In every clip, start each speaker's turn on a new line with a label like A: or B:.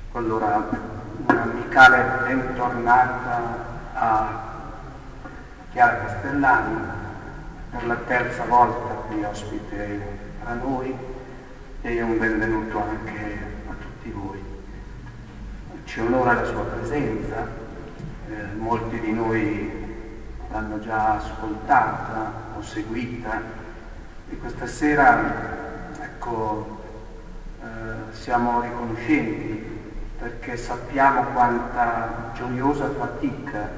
A: Allora, un'amicale bentornata a Chiara Castellani, per la terza volta qui ospite tra noi, e un benvenuto anche a tutti voi. Ci onora la sua presenza, molti di noi l'hanno già ascoltata o seguita, e questa sera, siamo riconoscenti perché sappiamo quanta gioiosa fatica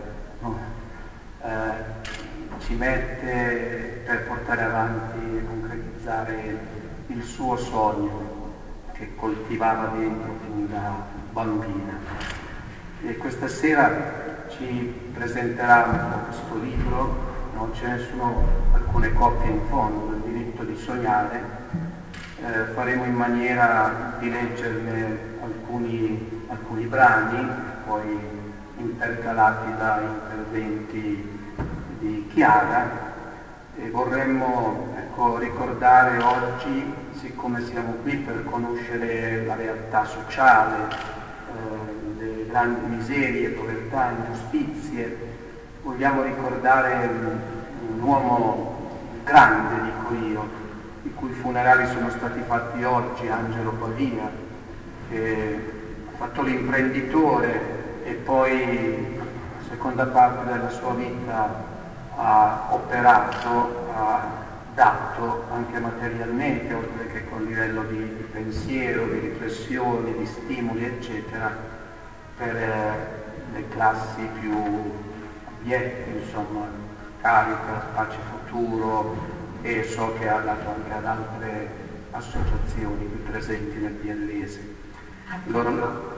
A: ci mette per portare avanti e concretizzare il suo sogno che coltivava dentro fin da bambina. E questa sera ci presenterà un po' questo libro, ce ne sono alcune copie in fondo, del diritto di sognare. Faremo in maniera di leggerne alcuni brani, poi intercalati da interventi di Chiara, e vorremmo ricordare oggi, siccome siamo qui per conoscere la realtà sociale, le grandi miserie, povertà, ingiustizie, vogliamo ricordare un uomo grande, dico io, i cui funerali sono stati fatti oggi, Angelo Pavia, che ha fatto l'imprenditore e poi, seconda parte della sua vita, ha operato, ha dato anche materialmente, oltre che con livello di pensiero, di riflessioni, di stimoli, eccetera, per le classi più abbiette, insomma, Caritas, Pace Futuro, e so che ha dato anche ad altre associazioni qui presenti nel Biellese.
B: Anche al corpo.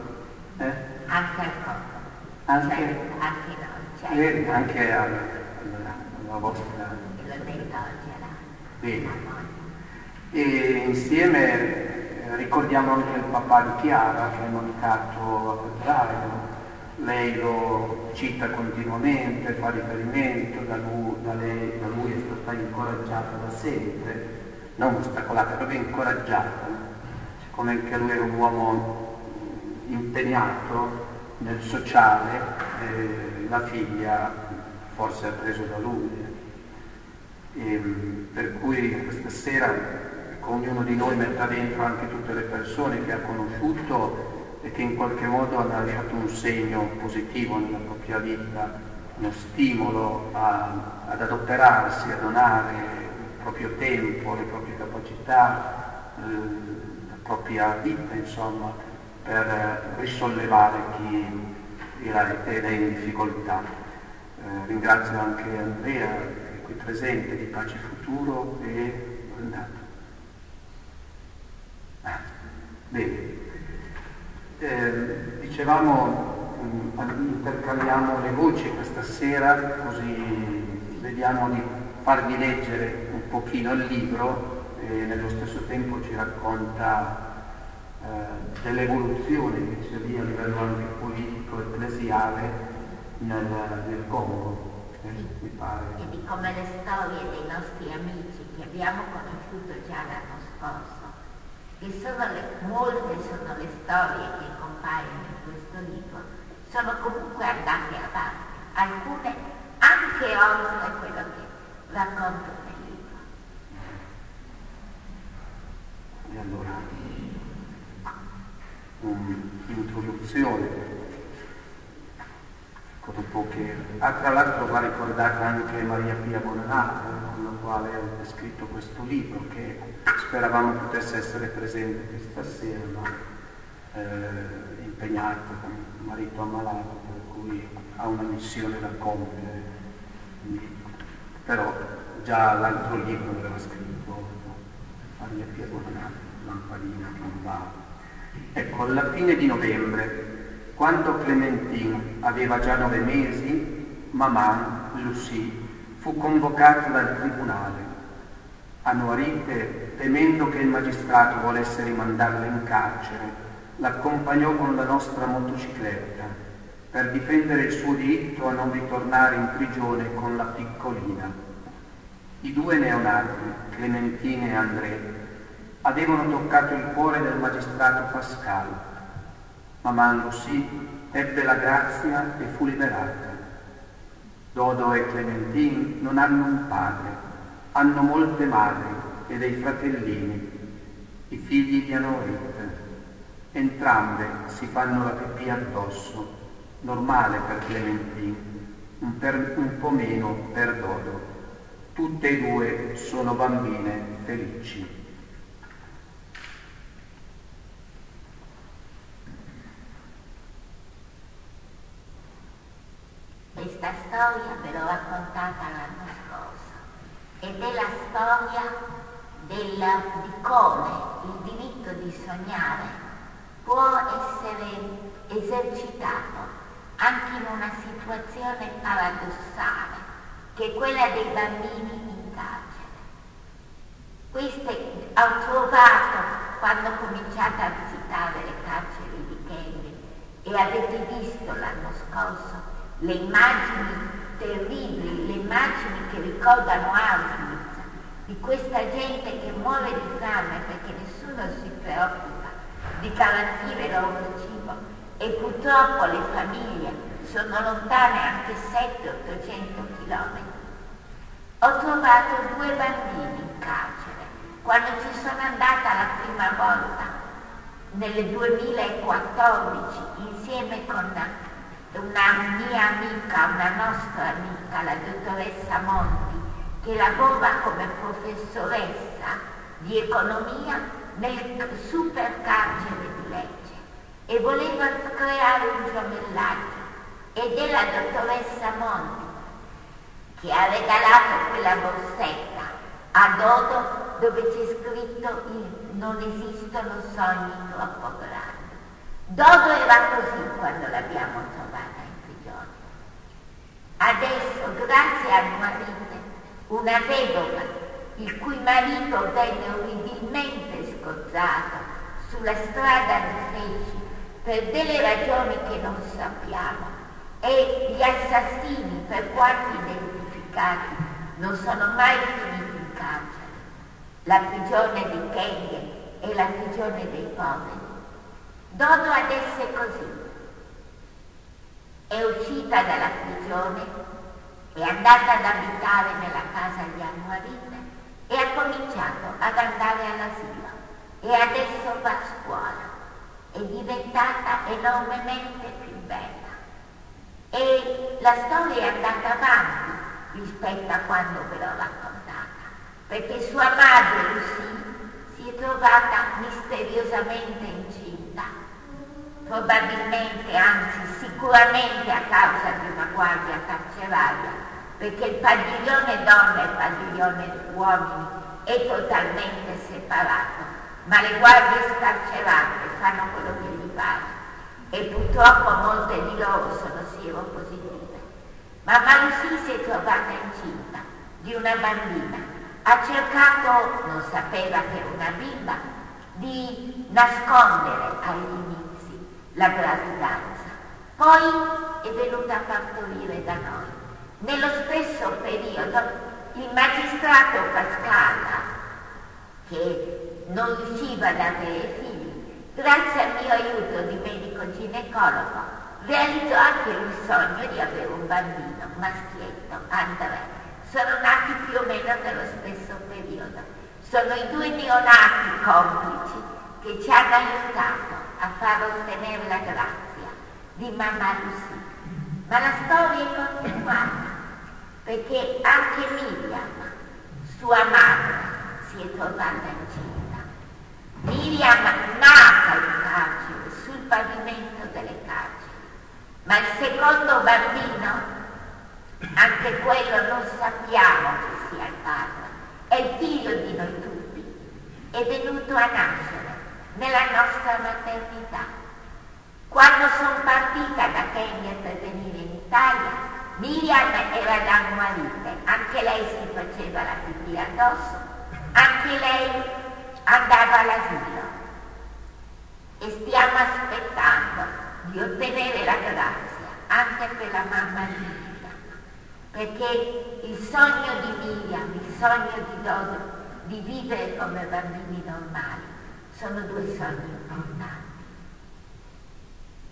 A: Anche alla vostra. Bene. E insieme ricordiamo anche il papà di Chiara, che è mancato a febbraio. Lei lo cita continuamente, fa riferimento, da lui è stata incoraggiata da sempre, non ostacolata, proprio incoraggiata, siccome anche lui era un uomo impegnato nel sociale, la figlia forse ha preso da lui. Per cui questa sera ognuno di noi metta dentro anche tutte le persone che ha conosciuto e che in qualche modo hanno lasciato un segno positivo nella propria vita, uno stimolo ad adoperarsi, a donare il proprio tempo, le proprie capacità, la propria vita, insomma, per risollevare chi era in difficoltà. Ringrazio anche Andrea, che è qui presente, di Pace Futuro, e è andato. Bene. Dicevamo, intercambiamo le voci questa sera, così vediamo di farvi leggere un pochino il libro, e nello stesso tempo ci racconta dell'evoluzione che c'è lì a livello anche politico, ecclesiale nel Congo, mi pare.
B: E di come le storie dei nostri amici che abbiamo conosciuto già l'anno scorso, che molte sono le storie che compaiono in questo libro, sono comunque andate avanti, alcune anche oltre quello che racconto nel libro.
A: E allora, un'introduzione, dopo che tra l'altro va ricordata anche Maria Pia Bonanato, con la quale ho scritto questo libro, che speravamo potesse essere presente questa sera, ma impegnata con il marito ammalato, per cui ha una missione da compiere. Però già l'altro libro aveva scritto Maria Pia Bonanato, Lampadina che non va. Ecco, alla fine di novembre, quando Clementine aveva già 9 mesi, Maman, Lucie, fu convocata dal tribunale. Anuarite, temendo che il magistrato volesse rimandarla in carcere, l'accompagnò con la nostra motocicletta per difendere il suo diritto a non ritornare in prigione con la piccolina. I 2 neonati, Clementine e André, avevano toccato il cuore del magistrato Pascal. Maman Lucy ebbe la grazia e fu liberata. Dodo e Clementine non hanno un padre, hanno molte madri e dei fratellini, i figli di Anorit. Entrambe si fanno la pipì addosso, normale per Clementine, un po' meno per Dodo. Tutte e due sono bambine felici.
B: Questa storia ve l'ho raccontata l'anno scorso ed è la storia di come il diritto di sognare può essere esercitato anche in una situazione paradossale, che è quella dei bambini in carcere. Ho trovato, quando ho cominciato a visitare le carceri di Cambridge, e avete visto l'anno scorso le immagini terribili, le immagini che ricordano Auschwitz, di questa gente che muore di fame perché nessuno si preoccupa di garantire il loro cibo, e purtroppo le famiglie sono lontane anche 700-800 chilometri. Ho trovato 2 bambini in carcere. Quando ci sono andata la prima volta, nel 2014, insieme con una mia amica, una nostra amica, la dottoressa Monti, che lavora come professoressa di economia nel super carcere di Lecce, e voleva creare un giomellaggio, ed è la dottoressa Monti che ha regalato quella borsetta a Dodo dove c'è scritto non esistono sogni troppo grandi. Dodo era così quando l'abbiamo trovata in prigione. Adesso, grazie al marito, una vedova il cui marito venne orribilmente scozzato sulla strada di Feci per delle ragioni che non sappiamo, e gli assassini, per quanti identificati, non sono mai finiti in carcere. La prigione di Kenge è la prigione dei poveri. Dodo adesso è così. È uscita dalla prigione, è andata ad abitare nella casa di Anwarite e ha cominciato ad andare all'asilo, e adesso va a scuola. È diventata enormemente più bella, e la storia è andata avanti rispetto a quando ve l'ho raccontata, perché sua madre Lucy si è trovata misteriosamente incinta, probabilmente, anzi sicuramente a causa di una guardia carceraria, perché il padiglione donne e il padiglione uomini è totalmente separato, ma le guardie scarcerate fanno quello che gli pare, e purtroppo molte di loro sono sieropositive. Mamma Lucy si è trovata incinta di una bambina, ha cercato, non sapeva che era una bimba, di nascondere agli inizi la gravidanza, poi è venuta a partorire da noi. Nello stesso periodo il magistrato Pascala, che non riusciva ad avere figli, grazie al mio aiuto di medico ginecologo, realizzò anche il sogno di avere un bambino maschietto, Andrea. Sono nati più o meno nello stesso periodo. Sono i 2 neonati complici che ci hanno aiutato a far ottenere la grazia di mamma Lucy. Ma la storia è continuata, perché anche Miriam, sua madre, si è trovata incinta. Miriam nata in carcere, sul pavimento delle carceri, ma il secondo bambino, anche quello non sappiamo che sia il padre, è il figlio di noi tutti, è venuto a nascere nella nostra maternità. Quando sono partita da Kenya per venire in Italia, Miriam era da Anwarite, anche lei si faceva la pipì addosso, anche lei andava all'asilo, e stiamo aspettando di ottenere la grazia anche per la mamma di Miriam, perché il sogno di Miriam, il sogno di Dodo di vivere come bambini normali sono 2 sogni importanti.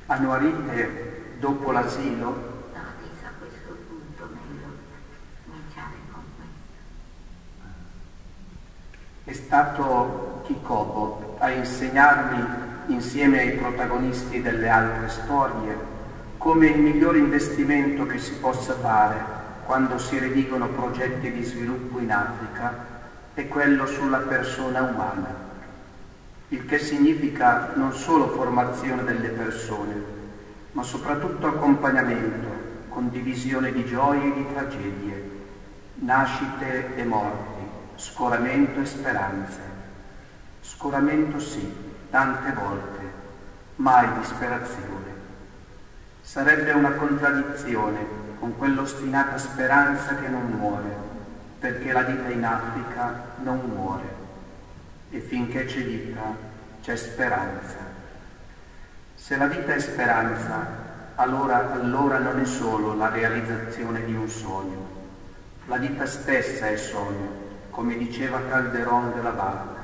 A: A Nuarite, dopo l'asilo,
B: no, adesso a questo punto meglio cominciare con questo.
A: è stato Chicobo a insegnarmi, insieme ai protagonisti delle altre storie, come il miglior investimento che si possa fare quando si redigono progetti di sviluppo in Africa è quello sulla persona umana, il che significa non solo formazione delle persone, ma soprattutto accompagnamento, condivisione di gioie e di tragedie, nascite e morti, scoramento e speranze. Scoramento sì, tante volte, mai disperazione. Sarebbe una contraddizione con quell'ostinata speranza che non muore, perché la vita in Africa non muore, e finché c'è vita c'è speranza. Se la vita è speranza, allora non è solo la realizzazione di un sogno. La vita stessa è sogno, come diceva Calderon della Barca.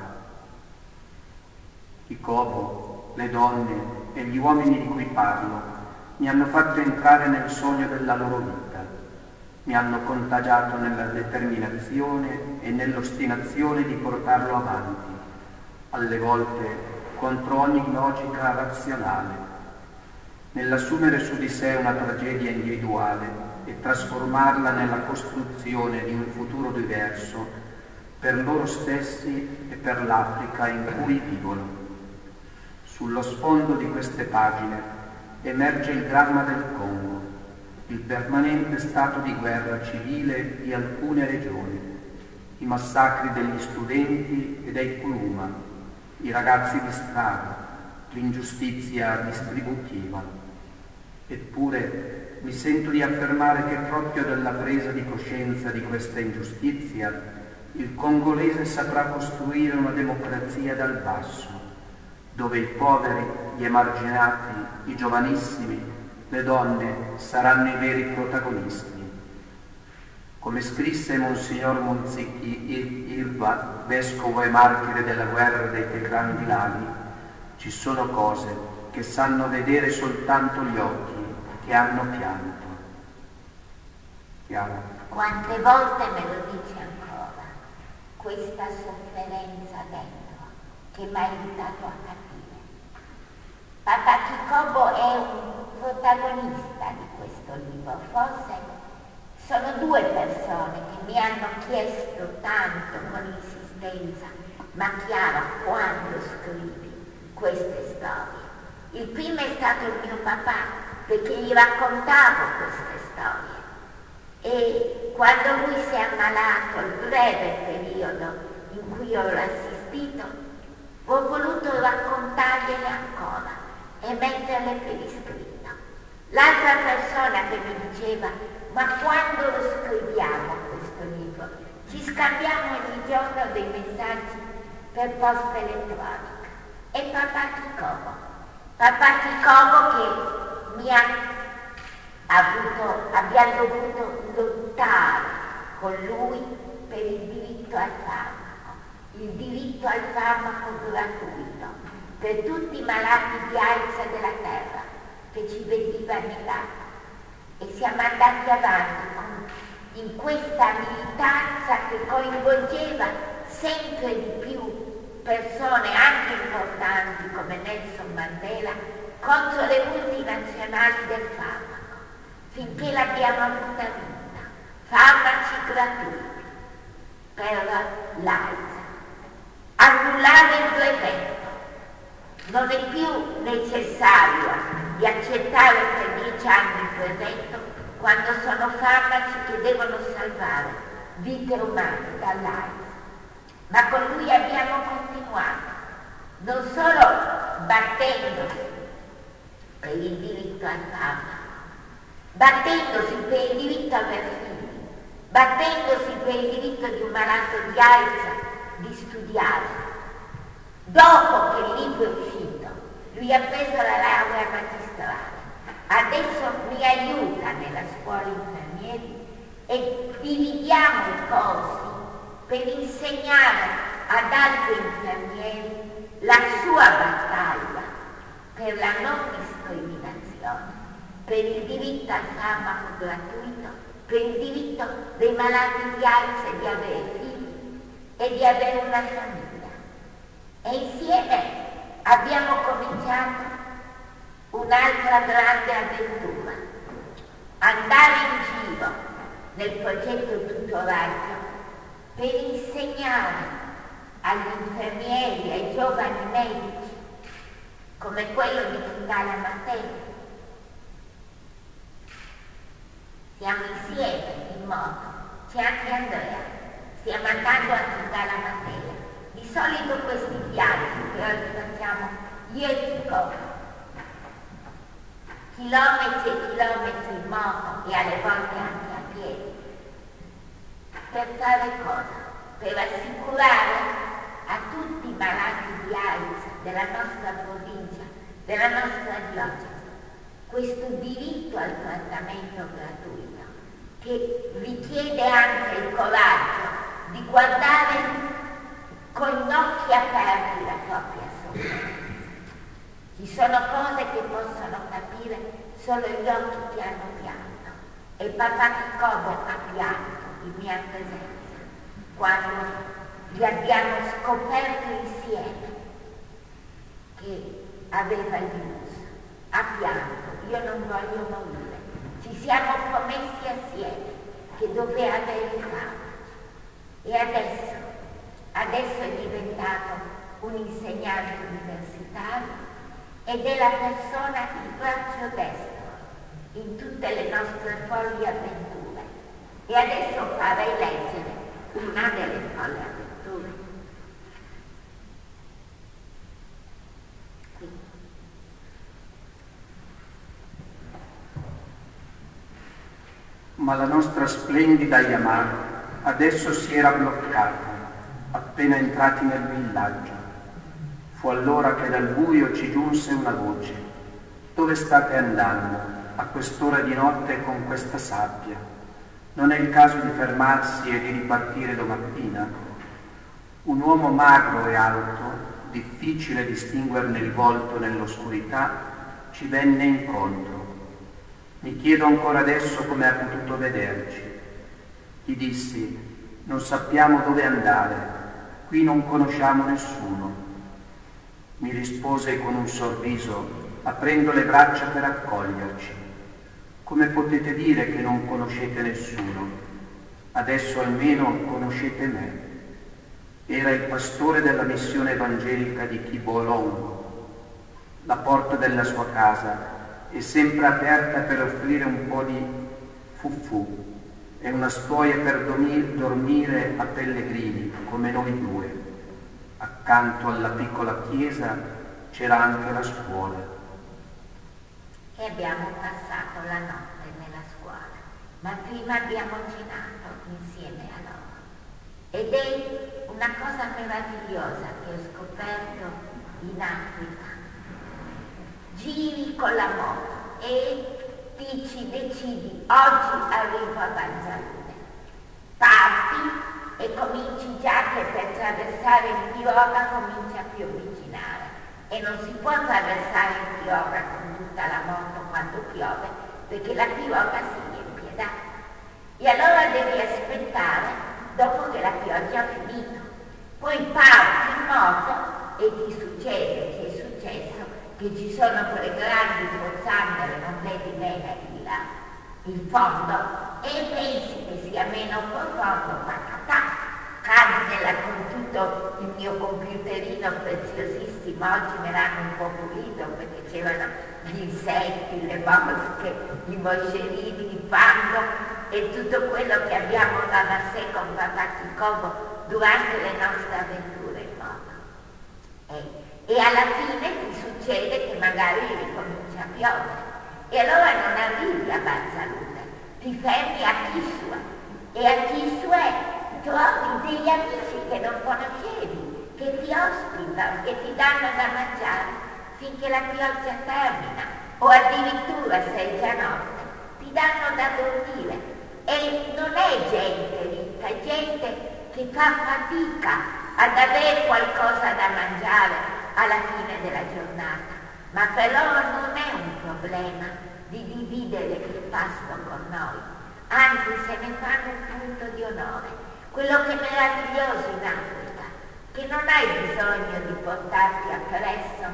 A: Chicobo, le donne e gli uomini di cui parlo mi hanno fatto entrare nel sogno della loro vita, mi hanno contagiato nella determinazione e nell'ostinazione di portarlo avanti, alle volte contro ogni logica razionale, nell'assumere su di sé una tragedia individuale e trasformarla nella costruzione di un futuro diverso per loro stessi e per l'Africa in cui vivono. Sullo sfondo di queste pagine emerge il dramma del Congo, il permanente stato di guerra civile di alcune regioni, i massacri degli studenti e dei Kuluma, i ragazzi di strada, l'ingiustizia distributiva. Eppure mi sento di affermare che proprio dalla presa di coscienza di questa ingiustizia il congolese saprà costruire una democrazia dal basso, dove i poveri, gli emarginati, i giovanissimi, le donne saranno i veri protagonisti. Come scrisse Monsignor Monzicchi Irva, vescovo e martire della guerra dei tre grandi laghi, ci sono cose che sanno vedere soltanto gli occhi che hanno pianto. Chiaro?
B: Quante volte me lo dice ancora, questa sofferenza dentro che mi ha aiutato a capire. Papà Chicobo è un protagonista di questo libro, forse sono due persone che mi hanno chiesto tanto con insistenza, ma chiaro, quando scrivi queste storie? Il primo è stato il mio papà, perché gli raccontavo queste storie. E quando lui si è ammalato, il breve periodo in cui ho assistito, ho voluto raccontargliele ancora e metterle per iscritto. L'altra persona che mi diceva: ma quando lo scriviamo questo libro? Ci scambiamo ogni giorno dei messaggi per posta elettronica. E papà Chicobo che mi abbiamo dovuto lottare con lui per il diritto al farmaco gratuito per tutti i malati di AIDS della terra che ci veniva negato. E siamo andati avanti in questa militanza che coinvolgeva sempre di più persone anche importanti come Nelson Mandela contro le multinazionali del farmaco, finché l'abbiamo avuta vinta. Farmaci gratuiti per l'AIDS. Annullare il brevetto. Non è più necessario di accettare per 10 anni il brevetto quando sono farmaci che devono salvare vite umane dall'AIDS. Ma con lui abbiamo continuato, non solo battendosi per il diritto al farmaco, battendosi per il diritto a avere figli, battendosi per il diritto di un malato di AIDS di studiare. Dopo che il libro è uscito, lui ha preso la laurea magistrale, adesso mi aiuta nella scuola infermieri e dividiamo i corsi per insegnare ad altri infermieri la sua battaglia per la non discriminazione per il diritto al farmaco gratuito, per il diritto dei malati di AIDS di avere figli e di avere una famiglia. E insieme abbiamo cominciato un'altra grande avventura, andare in giro nel progetto tutoraggio per insegnare agli infermieri, ai giovani medici, come quello di chi dà la materia. Siamo insieme in moto, c'è anche Andrea, stiamo andando a chi dà la materia. Di solito questi viaggi che oggi facciamo io e Chico, chilometri e chilometri in moto e alle volte anche a piedi, per fare cosa? Per assicurare a tutti i malati di AIDS della nostra provincia, della nostra diocesi, questo diritto al trattamento gratuito, che richiede anche il coraggio di guardare con gli occhi aperti la propria sofferenza. Ci sono cose che possono capire solo gli occhi che hanno pianto, e papà Jacobo ha pianto in mia presenza quando li abbiamo scoperto insieme che aveva il virus. Ha pianto, io non voglio morire. Ci siamo promessi assieme che doveva avere i farmaci. E adesso è diventato un insegnante universitario ed è la persona, il braccio destro in tutte le nostre folli avventure. E adesso farei leggere una delle folli avventure.
A: Ma la nostra splendida Yamaha adesso si era bloccata, appena entrati nel villaggio. Fu allora che dal buio ci giunse una voce. Dove state andando a quest'ora di notte con questa sabbia? Non è il caso di fermarsi e di ripartire domattina? Un uomo magro e alto, difficile distinguerne il volto nell'oscurità, ci venne incontro. Mi chiedo ancora adesso come ha potuto vederci. Gli dissi: non sappiamo dove andare, qui non conosciamo nessuno. Mi rispose con un sorriso, aprendo le braccia per accoglierci: come potete dire che non conoscete nessuno? Adesso almeno conoscete me. Era il pastore della missione evangelica di Kibolong. La porta della sua casa è sempre aperta per offrire un po' di fuffù e una stuoia per dormire a pellegrini come noi due. Accanto alla piccola chiesa c'era anche la scuola.
B: E abbiamo passato la notte nella scuola, ma prima abbiamo cenato insieme a loro. Ed è una cosa meravigliosa che ho scoperto in Africa. Giri con la moto e decidi, oggi arrivo a Banzalune. Parti e cominci già che per attraversare il Chioggia comincia a piovigginare. E non si può attraversare il Chioggia con tutta la moto quando piove, perché la pioggia si riempie d'acqua. E allora devi aspettare dopo che la pioggia ha finito. Poi parti in moto e ti succede, ti è successo, che ci sono quelle grandi pozzanghere, non vedi bene il fondo, e pensi che sia meno profondo, ma cadi con tutto il mio computerino preziosissimo. Oggi me l'hanno un po' pulito perché c'erano gli insetti, le mosche, i moscerini, il fango e tutto quello che abbiamo dato a sé con papà Chicobo durante le nostre avventure in moto. E alla fine ti succede che magari ricomincia a piovere e allora non arrivi a Banzalune, ti fermi a Kisue e a Kisue trovi degli amici che non conoscevi, che ti ospitano, che ti danno da mangiare finché la pioggia termina, o addirittura se è già notte ti danno da dormire. E non è gente ricca, è gente che fa fatica ad avere qualcosa da mangiare alla fine della giornata. ma per loro non è un problema di dividere il pasto con noi, anzi se ne fanno un punto di onore. Quello che è meraviglioso in Africa, che non hai bisogno di portarti appresso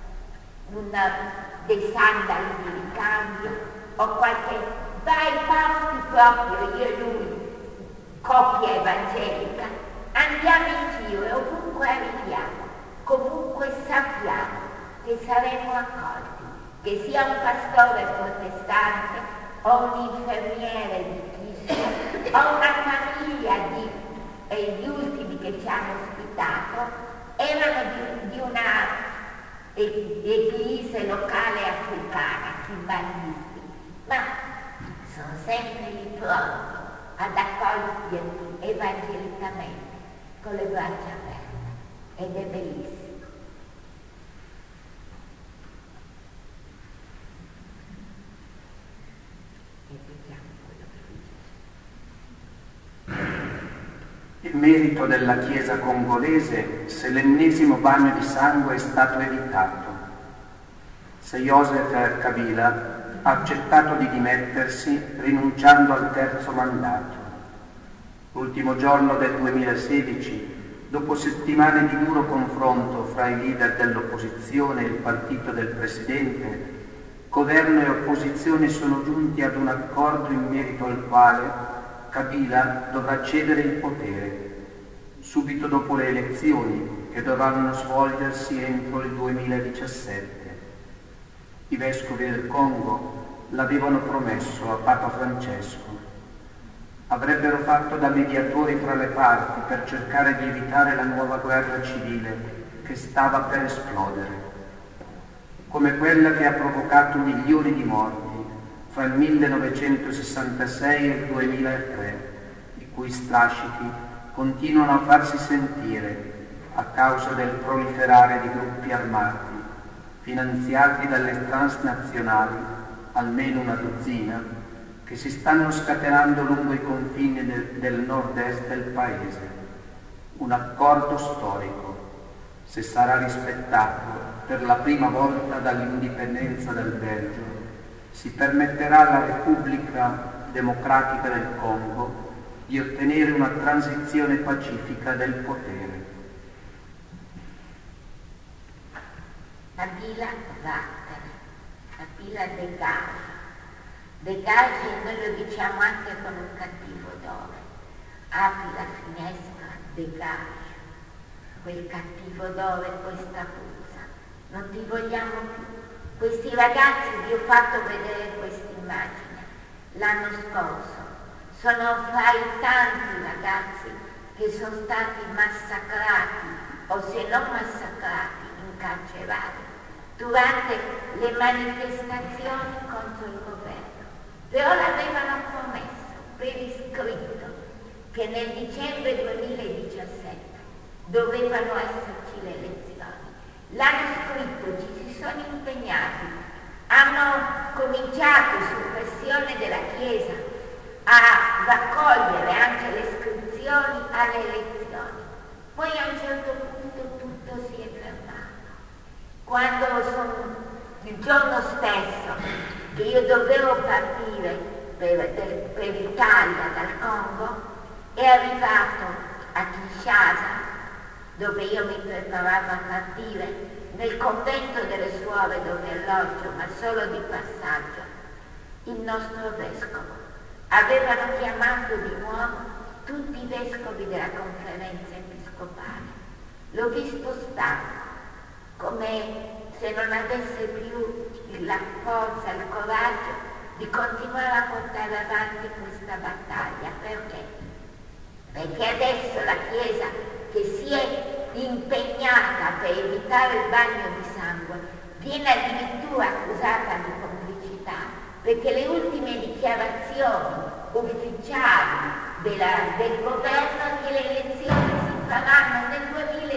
B: dei sandali di ricambio o qualche... vai parti proprio, io e lui, coppia evangelica, andiamo in giro e ovunque arriviamo, comunque sappiamo che saremo accolti, che sia un pastore protestante o un infermiere di Cristo o una famiglia gli ultimi che ci hanno ospitato erano di una eglise locale africana, kimbalisti, ma sono sempre lì pronti ad accoglierti evangelicamente con le braccia aperte, ed è bellissimo.
A: Il merito della Chiesa congolese se l'ennesimo bagno di sangue è stato evitato, se Joseph Kabila ha accettato di dimettersi rinunciando al terzo mandato. L'ultimo giorno del 2016, dopo settimane di duro confronto fra i leader dell'opposizione e il partito del Presidente, governo e opposizione sono giunti ad un accordo in merito al quale Kabila dovrà cedere il potere, subito dopo le elezioni che dovranno svolgersi entro il 2017. I vescovi del Congo l'avevano promesso a Papa Francesco. Avrebbero fatto da mediatori fra le parti per cercare di evitare la nuova guerra civile che stava per esplodere, come quella che ha provocato milioni di morti fra il 1966 e il 2003, i cui strascichi continuano a farsi sentire a causa del proliferare di gruppi armati finanziati dalle transnazionali, almeno una dozzina, che si stanno scatenando lungo i confini del nord-est del paese. Un accordo storico, se sarà rispettato per la prima volta dall'indipendenza del Belgio, si permetterà alla Repubblica Democratica del Congo di ottenere una transizione pacifica del potere.
B: Kabila vattene, Kabila degage. Degage noi lo diciamo anche con un cattivo odore. Apri la finestra, degage. Quel cattivo odore, questa puzza. Non ti vogliamo più. Questi ragazzi, vi ho fatto vedere questa immagine l'anno scorso, sono fra i tanti ragazzi che sono stati massacrati o se non massacrati, incarcerati durante le manifestazioni contro il governo. Però l'avevano promesso per iscritto che nel dicembre 2017 dovevano esserci le elezioni. L'hanno scritto, ci si sono impegnati, hanno cominciato su pressione della Chiesa a raccogliere anche le iscrizioni alle elezioni. Poi a un certo punto tutto si è fermato. Quando il giorno stesso che io dovevo partire per l'Italia dal Congo, è arrivato a Kinshasa, dove io mi preparavo a partire, nel convento delle suore dove alloggio, ma solo di passaggio, il nostro vescovo. Avevano chiamato di nuovo tutti i vescovi della conferenza episcopale. L'ho visto stanco, come se non avesse più la forza, il coraggio di continuare a portare avanti questa battaglia. Perché? Perché adesso la Chiesa, che si è impegnata per evitare il bagno di sangue, viene addirittura accusata di complicità, perché le ultime dichiarazioni ufficiali del governo è che le elezioni si faranno nel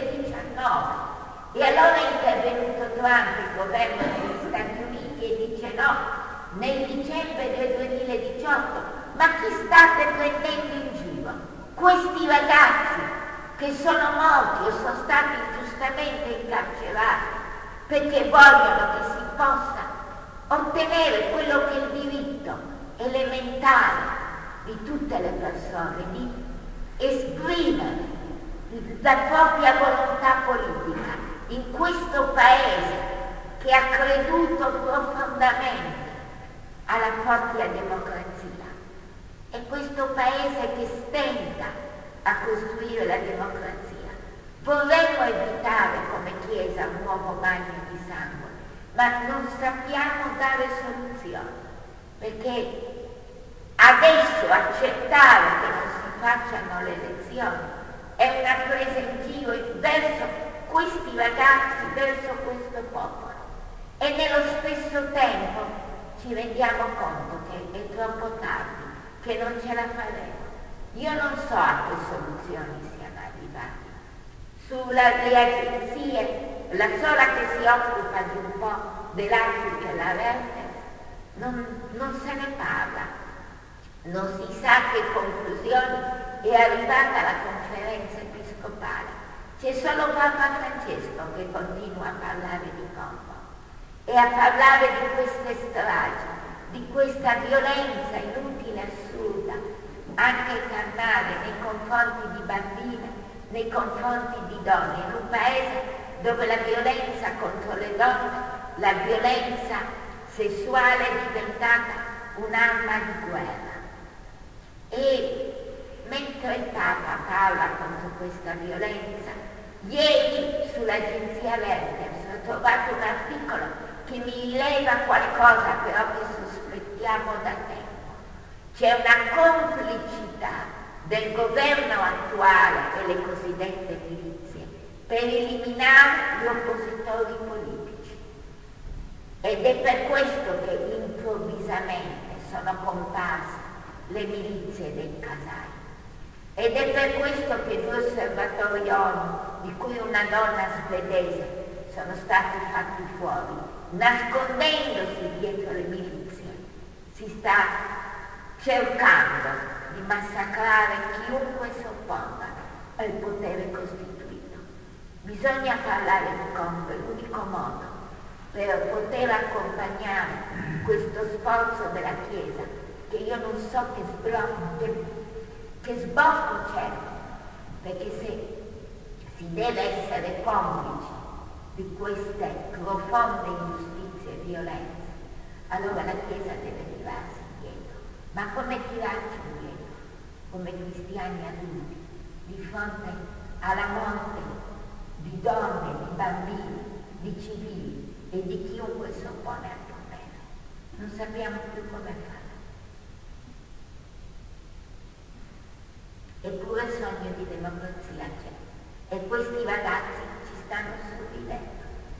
B: 2019. E allora è intervenuto Trump, il governo degli Stati Uniti, e dice no, nel dicembre del 2018. Ma chi state prendendo in giro? Questi ragazzi che sono morti o sono stati ingiustamente incarcerati perché vogliono che si possa ottenere quello che è il diritto elementare di tutte le persone, di esprimere la propria volontà politica in questo paese che ha creduto profondamente alla propria democrazia. È questo paese che stenta a costruire la democrazia. Vorremmo evitare come Chiesa un nuovo bagno di sangue, ma non sappiamo dare soluzioni, perché adesso accettare che non si facciano le elezioni è una presa in giro verso questi ragazzi, verso questo popolo, e nello stesso tempo ci rendiamo conto che è troppo tardi, che non ce la faremo. Io non so a che soluzioni siano arrivati. Sulle agenzie, la sola che si occupa di un po' dell'Africa e la Reuters, non se ne parla. Non si sa che conclusioni è arrivata la conferenza episcopale. C'è solo Papa Francesco che continua a parlare di Congo e a parlare di queste stragi, di questa violenza inutile e assurda, anche carnale, nei confronti di bambine, nei confronti di donne, in un paese dove la violenza contro le donne, la violenza sessuale è diventata un'arma di guerra. E mentre il Papa parla contro questa violenza, ieri sull'agenzia Reuters ho trovato un articolo che mi rileva qualcosa però che sospettiamo da tempo. C'è una complicità del governo attuale e le cosiddette milizie per eliminare gli oppositori politici. Ed è per questo che improvvisamente sono comparse le milizie dei Kasai. Ed è per questo che 2 osservatori ONU, di cui una donna svedese, sono stati fatti fuori, nascondendosi dietro le milizie. Si sta cercando di massacrare chiunque si opponga al potere costituito. Bisogna parlare di Congo, è l'unico modo per poter accompagnare questo sforzo della Chiesa, che io non so che sbocco c'è, perché se si deve essere complici di queste profonde ingiustizie e violenze, allora la Chiesa deve tirarsi indietro. Ma come tirarci indietro? Come cristiani adulti, di fronte alla morte di donne, di bambini, di civili e di chiunque si oppone al potere. Non sappiamo più come fare. Eppure il sogno di democrazia c'è e questi ragazzi ci stanno sorridendo.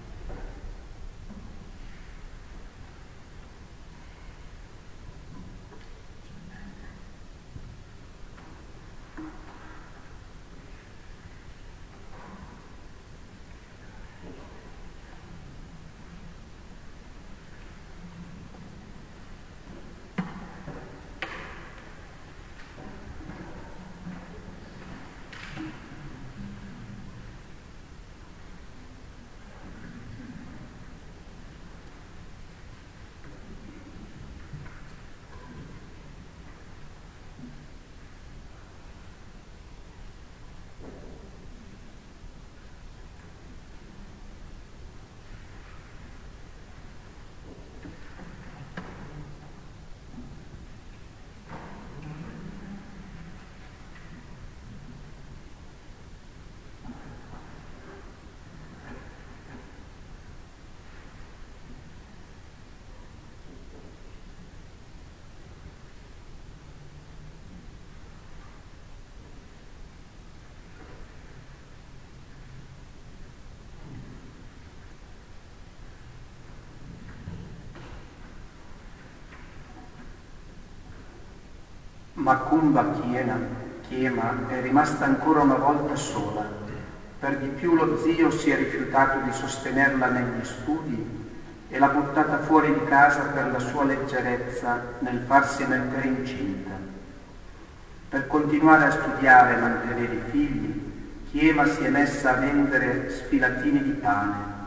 A: Macumba Chiema è rimasta ancora una volta sola. Per di più lo zio si è rifiutato di sostenerla negli studi e l'ha buttata fuori di casa per la sua leggerezza nel farsi mettere incinta. Per continuare a studiare e mantenere i figli, Chiema si è messa a vendere sfilatini di pane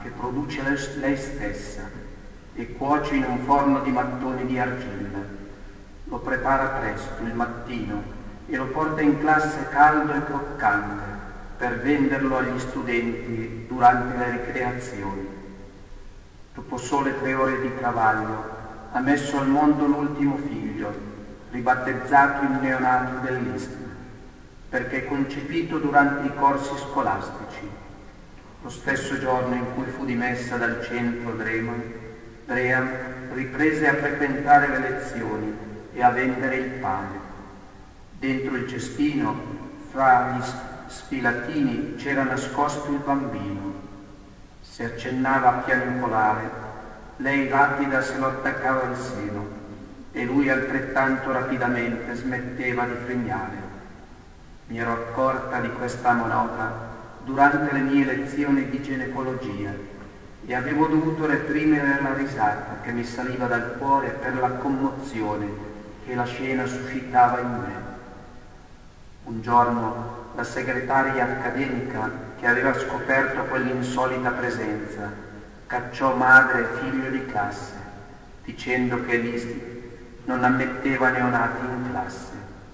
A: che produce lei stessa e cuoce in un forno di mattoni di argilla. Lo prepara presto, il mattino, e lo porta in classe caldo e croccante per venderlo agli studenti durante le ricreazioni. Dopo sole 3 ore di travaglio, ha messo al mondo l'ultimo figlio, ribattezzato il neonato dell'Istma, perché concepito durante i corsi scolastici, lo stesso giorno in cui fu dimessa dal centro Dream riprese a frequentare le lezioni e a vendere il pane. Dentro il cestino, fra gli sfilatini, c'era nascosto il bambino. Se accennava a piagnucolare, lei rapida se lo attaccava al seno e lui altrettanto rapidamente smetteva di frignare. Mi ero accorta di questa monota durante le mie lezioni di ginecologia e avevo dovuto reprimere la risata che mi saliva dal cuore per la commozione che la scena suscitava in me. Un giorno la segretaria accademica, che aveva scoperto quell'insolita presenza, cacciò madre e figlio di classe, dicendo che l'ISTI non ammetteva neonati in classe.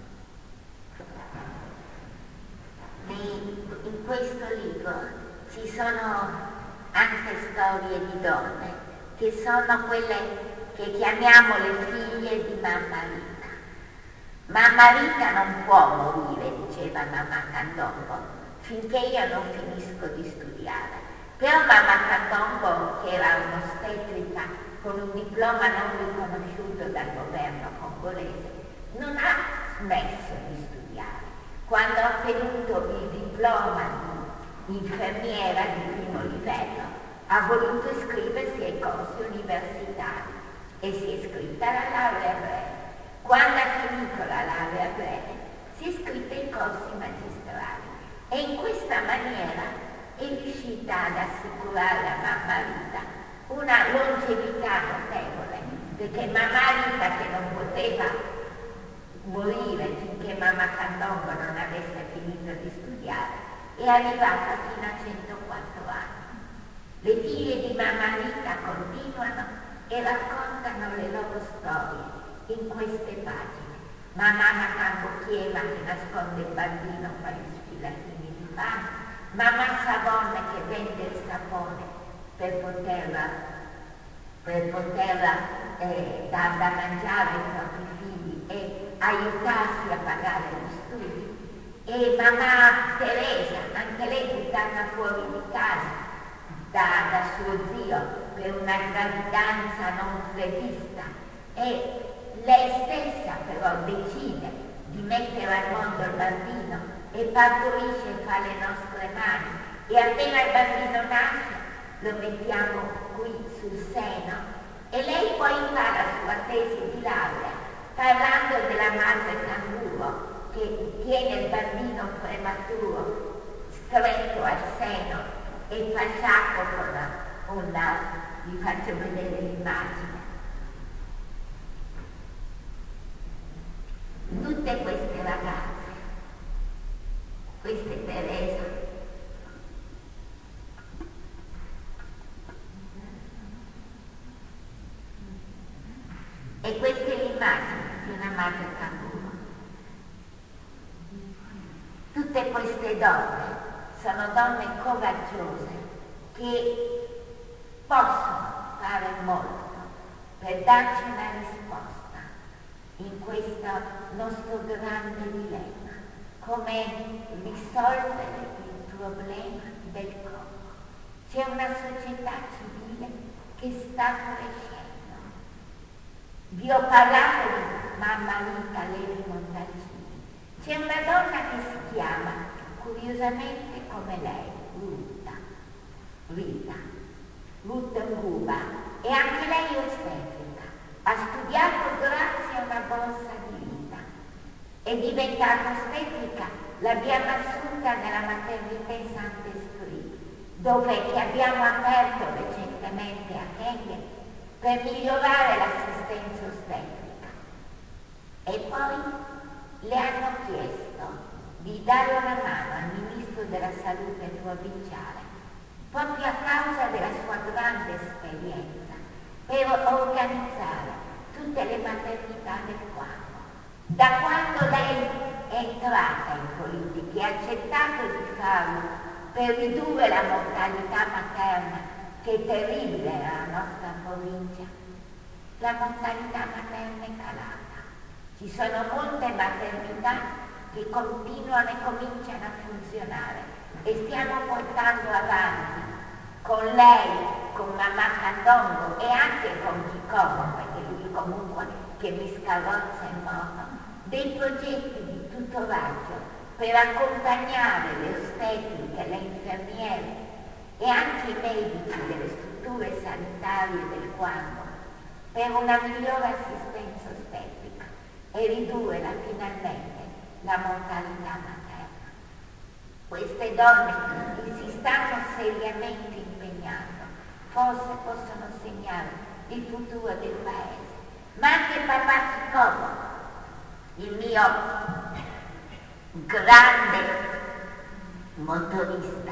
B: In questo libro ci sono anche storie di donne, che sono quelle che chiamiamo le figlie di Mamma Rita. Mamma Rita non può morire, diceva Mamma Candongo, finché io non finisco di studiare. Però Mamma Candongo, che era un'ostetrica con un diploma non riconosciuto dal governo congolese, non ha smesso di studiare. Quando ha ottenuto il diploma di infermiera di primo livello, ha voluto iscriversi ai corsi universitari e si è iscritta alla laurea breve. Quando ha finito la laurea breve, si è iscritta ai corsi magistrali e in questa maniera è riuscita ad assicurare a Mamma Rita una longevità notevole, perché Mamma Rita, che non poteva morire finché Mamma Candongo non avesse finito di studiare, è arrivata fino a 104 anni. Le figlie di Mamma Rita continuano e raccontano le loro storie in queste pagine. Mamma Cambochieva che nasconde il bambino fra gli sfilatini di pane, Mamma Savone che vende il sapone per poterla dar da mangiare ai propri figli e aiutarsi a pagare gli studi, e Mamma Teresa, anche lei buttata fuori di casa da suo zio per una gravidanza non prevista, e lei stessa però decide di mettere al mondo il bambino e partorisce fra le nostre mani, e appena il bambino nasce lo mettiamo qui sul seno e lei poi fa la sua tesi di laurea parlando della madre canguro che tiene il bambino prematuro stretto al seno e fa sciacquo con vi faccio vedere l'immagine. Tutte queste ragazze, questa è Teresa, e questa è l'immagine di una madre canguro. Tutte queste donne sono donne coraggiose che possono fare molto per darci una risposta in questo nostro grande dilemma, come risolvere il problema del Congo. C'è una società civile che sta crescendo. Vi ho parlato di Mamma Rita Levi Montalcini. C'è una donna che si chiama, curiosamente come lei, Ruth Nguba, e anche lei è ostetrica. Ha studiato grazie a una borsa di vita. È diventata ostetrica, l'abbiamo assunta nella maternità Saint-Esprit, che abbiamo aperto recentemente a Kenya per migliorare l'assistenza ostetrica. E poi le hanno chiesto di dare una mano al ministro della salute provinciale proprio a causa della sua grande esperienza, per organizzare tutte le maternità del Quando. Da quando lei è entrata in politica e ha accettato di farlo per ridurre la mortalità materna, che è terribile nella nostra provincia, la mortalità materna è calata. Ci sono molte maternità che continuano e cominciano a funzionare e stiamo portando avanti con lei, con Mamma Candongo e anche con Chicomo, perché lui comunque che mi scarrozza in moto, dei progetti di tutoraggio per accompagnare le ostetriche, le infermiere e anche i medici delle strutture sanitarie del Quando per una migliore assistenza ostetrica e ridurre finalmente la mortalità materna. Queste donne che si stanno seriamente impegnando, forse possono segnare il futuro del paese. Ma anche papà Chicomo, il mio grande motorista,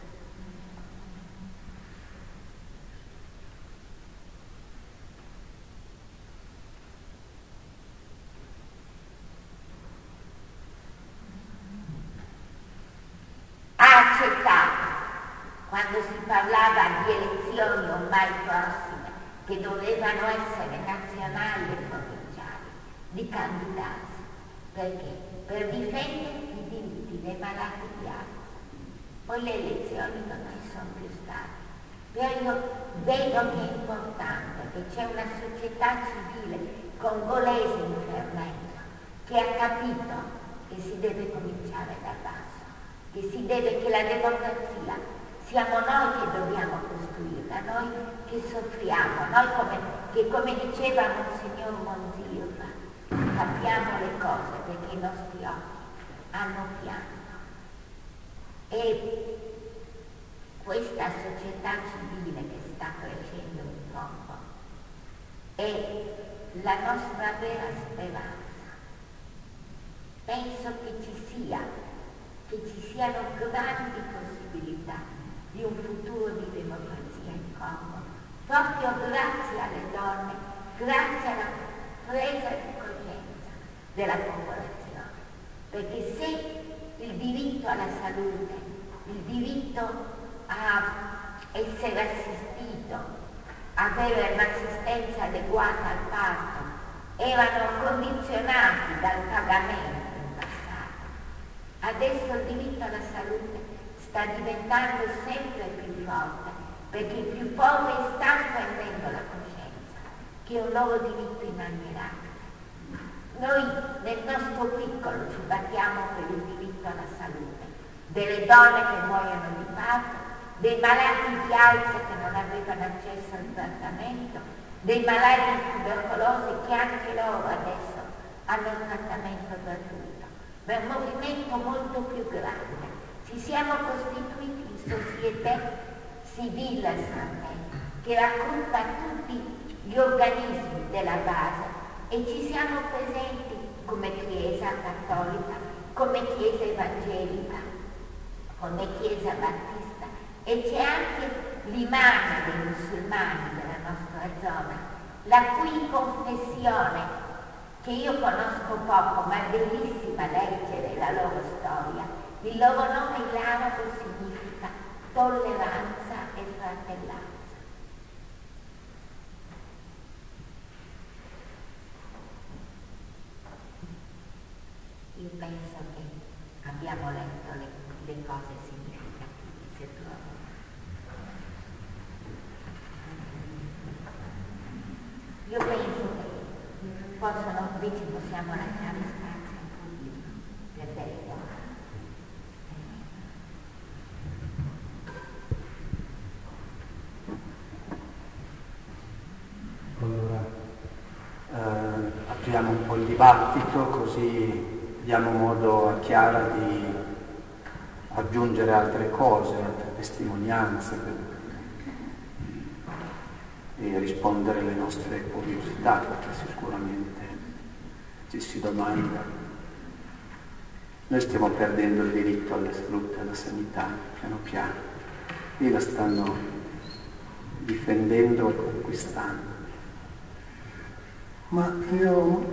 B: ha accettato, quando si parlava di elezioni ormai prossime, che dovevano essere nazionali e provinciali, di candidarsi. Perché? Per difendere i diritti dei malati di asma. Poi le elezioni non ci sono più state. Però io vedo che è importante che c'è una società civile congolese in fermento che ha capito che si deve cominciare da basso, che la democrazia siamo noi che dobbiamo costruirla, noi che soffriamo, noi che come diceva Monsignor Monzilva, capiamo le cose perché i nostri occhi hanno pianto. E questa società civile che sta crescendo in Congo è la nostra vera speranza. Penso che ci siano grandi possibilità di un futuro di democrazia in Congo, proprio grazie alle donne, grazie alla presa di coscienza della popolazione. Perché se il diritto alla salute, il diritto a essere assistito, avere un'assistenza adeguata al parto, erano condizionati dal pagamento in passato, adesso il diritto alla salute sta diventando sempre più forte, perché i più poveri stanno prendendo la coscienza che è un loro diritto inalienabile. Noi nel nostro piccolo ci battiamo per il diritto alla salute, delle donne che muoiono di parto, dei malati di Alzheimer che non avevano accesso al trattamento, dei malati di tubercolosi che anche loro adesso hanno il trattamento gratuito. Ma è un movimento molto più grande. Ci siamo costituiti in società civile che racconta tutti gli organismi della base e ci siamo presenti come Chiesa cattolica, come Chiesa evangelica, come Chiesa battista, e c'è anche l'imam dei musulmani della nostra zona, la cui confessione, che io conosco poco ma è bellissima leggere la loro storia, il loro nome in arabo significa tolleranza e fratellanza. Io penso che abbiamo letto le cose significative, se trovo. Io penso che possiamo lasciare spazio al pubblico per delle cose.
A: Allora, apriamo un po' il dibattito, così diamo modo a Chiara di aggiungere altre cose, altre testimonianze e rispondere alle nostre curiosità, perché sicuramente ci si domanda. Noi stiamo perdendo il diritto alla salute e alla sanità, piano piano. qui la stanno difendendo e conquistando.
C: Ma io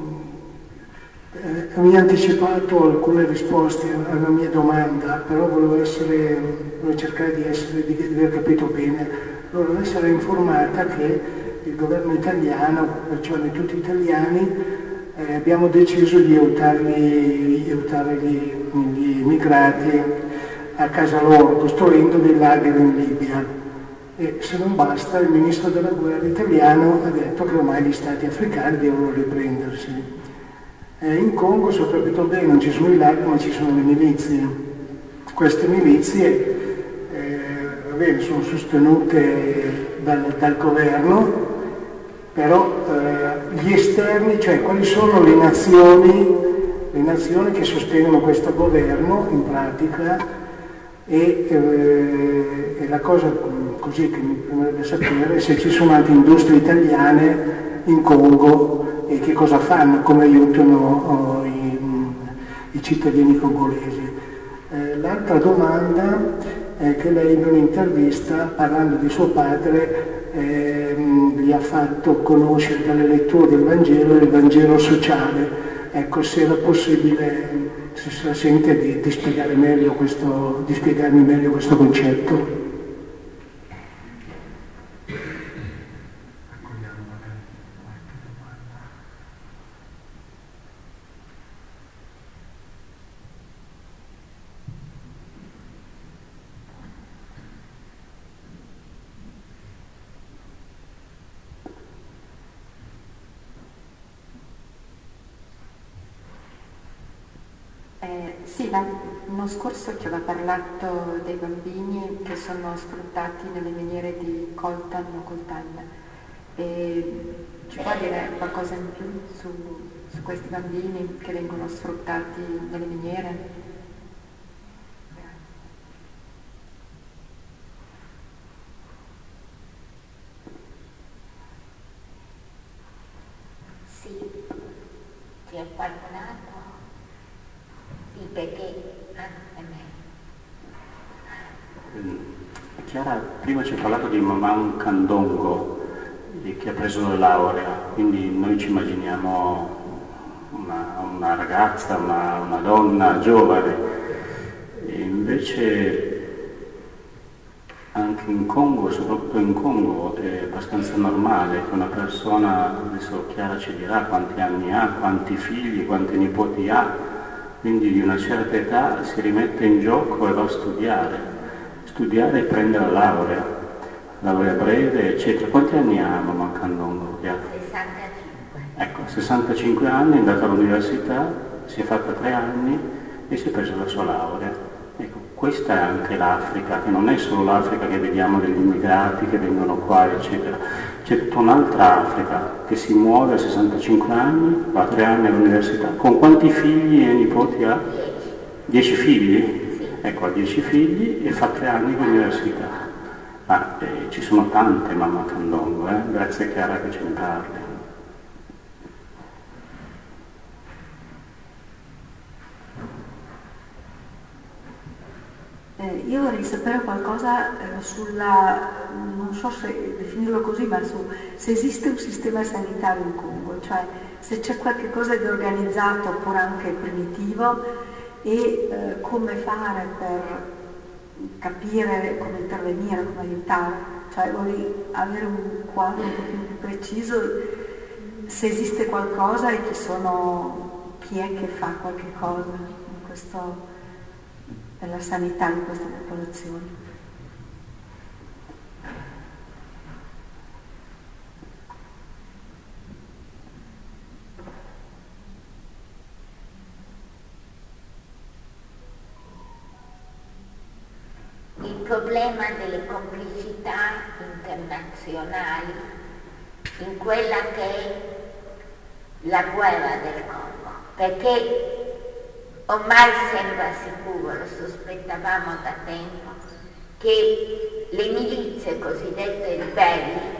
C: mi ha anticipato alcune risposte alla mia domanda, però volevo cercare di aver capito bene. Allora, lei sarà informata che il governo italiano, cioè noi tutti italiani, abbiamo deciso di aiutare gli immigrati a casa loro, costruendo dei lager in Libia. E se non basta, il ministro della guerra italiano ha detto che ormai gli stati africani devono riprendersi. In Congo, se ho capito bene, non ci sono i lager, ma ci sono le milizie. Queste milizie sono sostenute dal governo, però gli esterni, cioè quali sono le nazioni che sostengono questo governo in pratica, e la cosa così che mi piacerebbe sapere è se ci sono anche industrie italiane in Congo e che cosa fanno, come aiutano i cittadini congolesi. L'altra domanda è che lei in un'intervista, parlando di suo padre, gli ha fatto conoscere dalle letture del Vangelo il Vangelo sociale. Ecco, se era possibile, se la sente, di spiegarmi meglio questo concetto.
D: Sì, l'anno scorso ti aveva parlato dei bambini che sono sfruttati nelle miniere di coltan o coltan. Ci può dire qualcosa in più su questi bambini che vengono sfruttati nelle miniere?
B: Sì, ti ho parlato. Perché
A: Chiara prima ci ha parlato di Maman Kandongo, che ha preso la laurea, quindi noi ci immaginiamo una ragazza, una donna giovane, e invece anche in Congo, soprattutto in Congo, è abbastanza normale che una persona, adesso Chiara ci dirà quanti anni ha, quanti figli, quanti nipoti ha, quindi di una certa età si rimette in gioco e va a studiare e prende la laurea breve, eccetera. Quanti anni ha Maman Kandongo?
B: 65.
A: Ecco, 65 anni, è andata all'università, si è fatta 3 anni e si è presa la sua laurea. Ecco, questa è anche l'Africa, che non è solo l'Africa che vediamo degli immigrati che vengono qua, eccetera. C'è tutta un'altra Africa che si muove a 65 anni, va 3 anni all'università. Con quanti figli e nipoti ha? 10 figli?
B: Sì.
A: Ecco, ha 10 figli e fa 3 anni all'università. Ci sono tante Maman Kandongo, grazie a Chiara che ce ne parli.
E: Io vorrei sapere qualcosa sulla, non so se definirlo così, ma se esiste un sistema sanitario in Congo, cioè se c'è qualche cosa di organizzato oppure anche primitivo, e come fare per capire come intervenire, come aiutare. Cioè vorrei avere un quadro un pochino più preciso, se esiste qualcosa e chi è che fa qualche cosa in questo, per la sanità di queste popolazioni.
B: Il problema delle complicità internazionali in quella che è la guerra del Congo, perché ormai sembra sicuro, lo sospettavamo da tempo, che le milizie cosiddette ribelli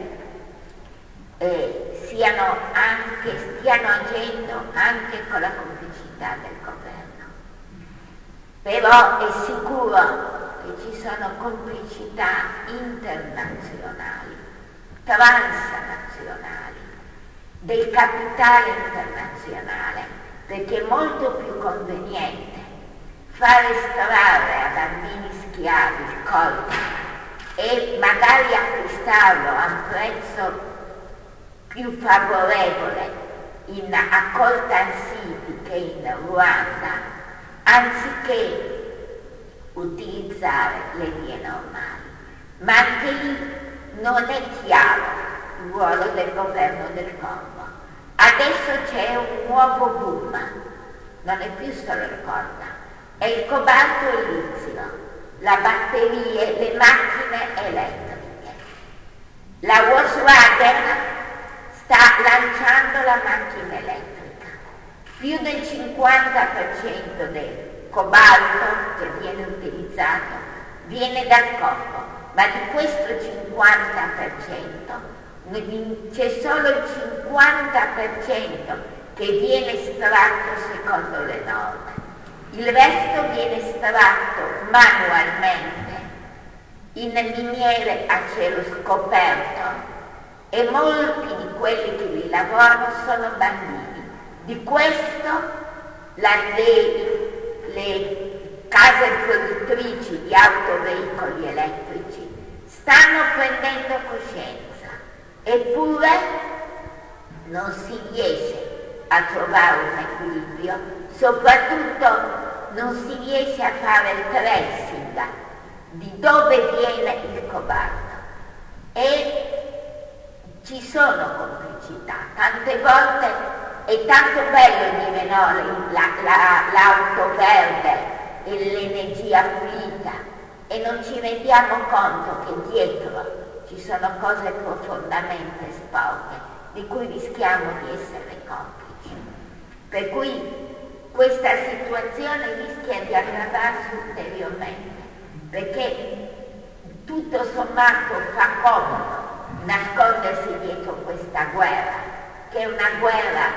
B: stiano agendo anche con la complicità del governo. Però è sicuro, che ci sono complicità internazionali, transnazionali, del capitale internazionale, perché è molto più conveniente far estrarre a bambini schiavi il coltan e magari acquistarlo a un prezzo più favorevole a Coltan City che in Ruanda, anziché utilizzare le vie normali. Ma anche lì non è chiaro il ruolo del governo del Congo. Adesso c'è un nuovo boom, non è più solo il coltan, è il cobalto e l'izio, le batterie, le macchine elettriche. La Volkswagen sta lanciando la macchina elettrica. Più del 50% del cobalto che viene utilizzato viene dal Congo, ma di questo 50% c'è solo il 50% che viene estratto secondo le norme. Il resto viene estratto manualmente in miniere a cielo scoperto e molti di quelli che vi lavorano sono bambini. Di questo le case produttrici di autoveicoli elettrici stanno prendendo coscienza, eppure non si riesce a trovare un equilibrio, soprattutto non si riesce a fare il tracing di dove viene il cobalto. E ci sono complicità, tante volte è tanto bello dire no, l'auto verde e l'energia pulita, e non ci rendiamo conto che dietro ci sono cose profondamente sporche di cui rischiamo di essere complici. Per cui questa situazione rischia di aggravarsi ulteriormente, perché tutto sommato fa comodo nascondersi dietro questa guerra, che è una guerra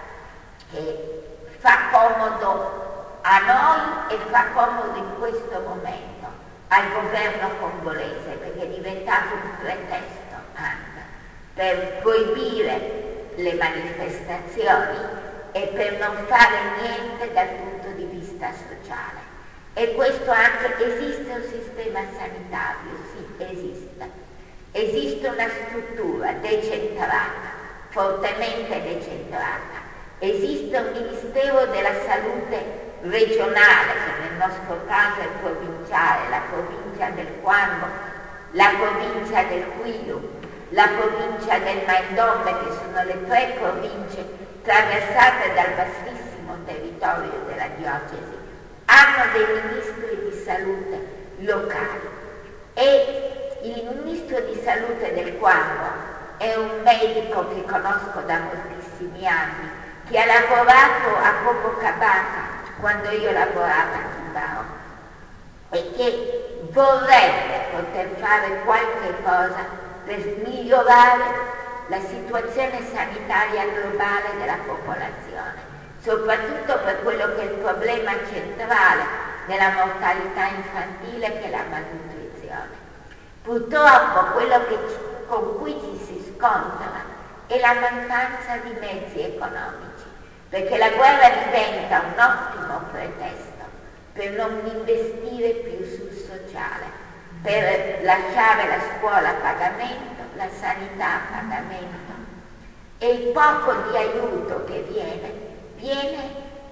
B: che fa comodo a noi e fa comodo in questo momento al governo congolese, perché è diventato un pretesto anche per proibire le manifestazioni e per non fare niente dal punto di vista sociale. E questo anche, esiste un sistema sanitario, sì, esiste. Esiste una struttura decentrata, fortemente decentrata. Esiste un Ministero della Salute regionale, che nel nostro caso è provinciale, la provincia del Kwango, la provincia del Kwilu, la provincia del Mai-Ndombe, che sono le 3 province traversate dal vastissimo territorio della diocesi, hanno dei ministri di salute locali. E il ministro di salute del Kwango è un medico che conosco da moltissimi anni, che ha lavorato a Copacabana quando io lavoravo a Kimbao, e che vorrebbe poter fare qualche cosa per migliorare la situazione sanitaria globale della popolazione, soprattutto per quello che è il problema centrale della mortalità infantile, che è la malnutrizione. Purtroppo quello con cui ci si scontra è la mancanza di mezzi economici, perché la guerra diventa un ottimo pretesto per non investire più sul sociale, per lasciare la scuola a pagamento, la sanità a pagamento, e il poco di aiuto che viene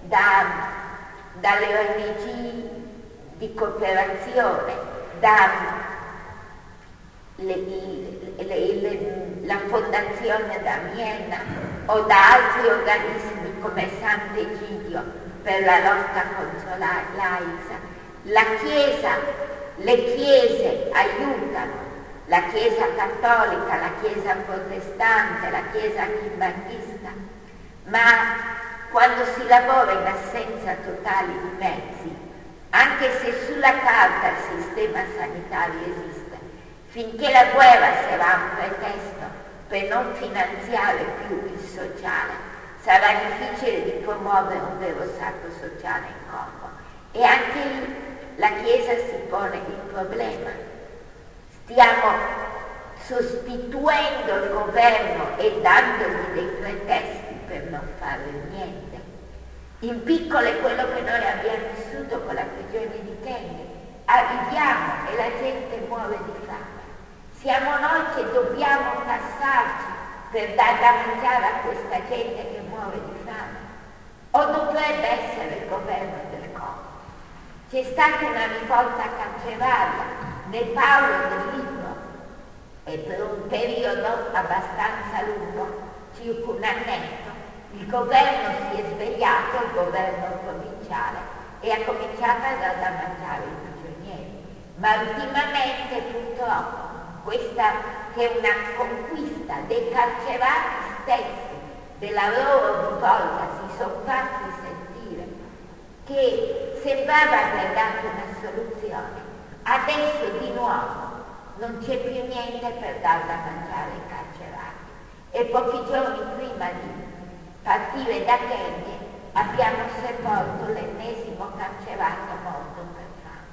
B: dalle ONG di cooperazione, la Fondazione Damiena o da altri organismi come Sant'Egidio per la lotta contro l'AIDS. La Chiesa, le chiese aiutano, la Chiesa cattolica, la Chiesa protestante, la Chiesa kimbattista, ma quando si lavora in assenza totale di mezzi, anche se sulla carta il sistema sanitario esiste, finché la guerra sarà un pretesto per non finanziare più il sociale, sarà difficile di promuovere un vero salto sociale in Congo. E anche lì la Chiesa si pone il problema. Stiamo sostituendo il governo e dandogli dei pretesti per non fare niente. In piccolo è quello che noi abbiamo vissuto con la prigione di Kenya. Arriviamo e la gente muore di fame. Siamo noi che dobbiamo tassarci per dare da mangiare a questa gente che muore di fame? O dovrebbe essere il governo del Congo? C'è stata una rivolta carceraria nel Paolo del Libro e per un periodo abbastanza lungo, circa un annetto, il governo si è svegliato, il governo provinciale, e ha cominciato a dar da mangiare ai prigionieri. Ma ultimamente purtroppo questa che è una conquista dei carcerati stessi, della loro rivolta, si sono fatti sentire che sembrava aver dato una soluzione. Adesso di nuovo non c'è più niente per dar da mangiare ai carcerati. E pochi giorni prima di partire da Kenya abbiamo sepolto l'ennesimo carcerato morto per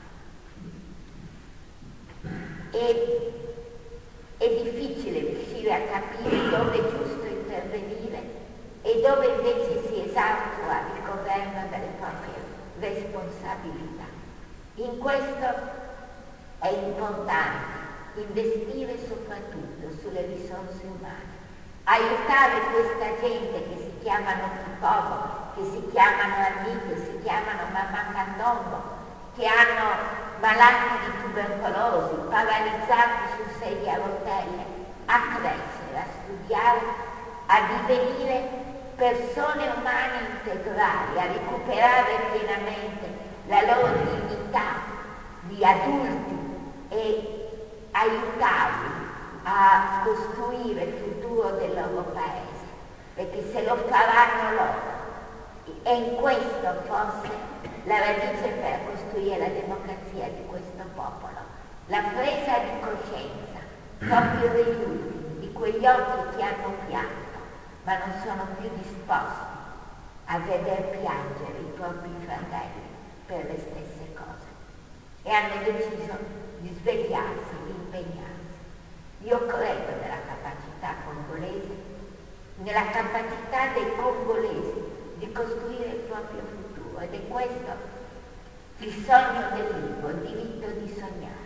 B: fame. È difficile riuscire a capire dove è giusto intervenire e dove invece si esautora il governo delle proprie responsabilità. In questo è importante investire soprattutto sulle risorse umane, aiutare questa gente che si chiamano Kipobo, che si chiamano Anni, che si chiamano Mamma Candongo, che hanno malati di tubercolosi, paralizzati su sedie a rotelle, a crescere, a studiare, a divenire persone umane integrali, a recuperare pienamente la loro dignità di adulti e aiutarli a costruire il futuro del loro paese, perché se lo faranno loro, e in questo forse la radice per costruire la democrazia di questo popolo, la presa di coscienza proprio degli ultimi, di quegli occhi che hanno pianto, ma non sono più disposti a veder piangere i propri fratelli per le stesse cose, e hanno deciso di svegliarsi, di impegnarsi. Io credo nella capacità congolese, nella capacità dei congolesi di costruire il proprio futuro, ed è questo il sogno del libro, il diritto di sognare.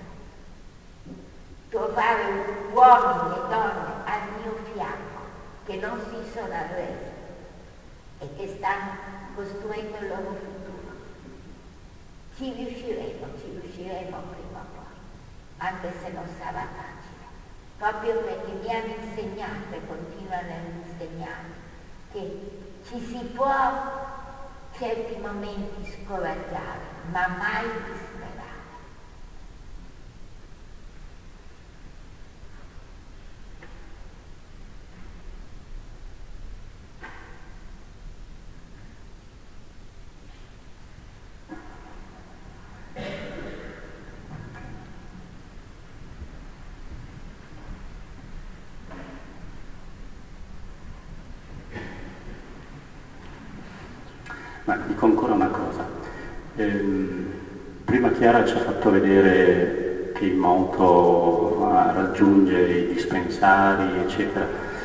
B: Trovare uomini e donne al mio fianco che non si sono arresi e che stanno costruendo il loro futuro. Ci riusciremo prima o poi, anche se non sarà facile, proprio perché mi hanno insegnato e continuano a insegnare che ci si può certi momenti scoraggiare, ma mai disperare.
A: Ma dico ancora una cosa. Prima Chiara ci ha fatto vedere che il moto raggiunge i dispensari, eccetera.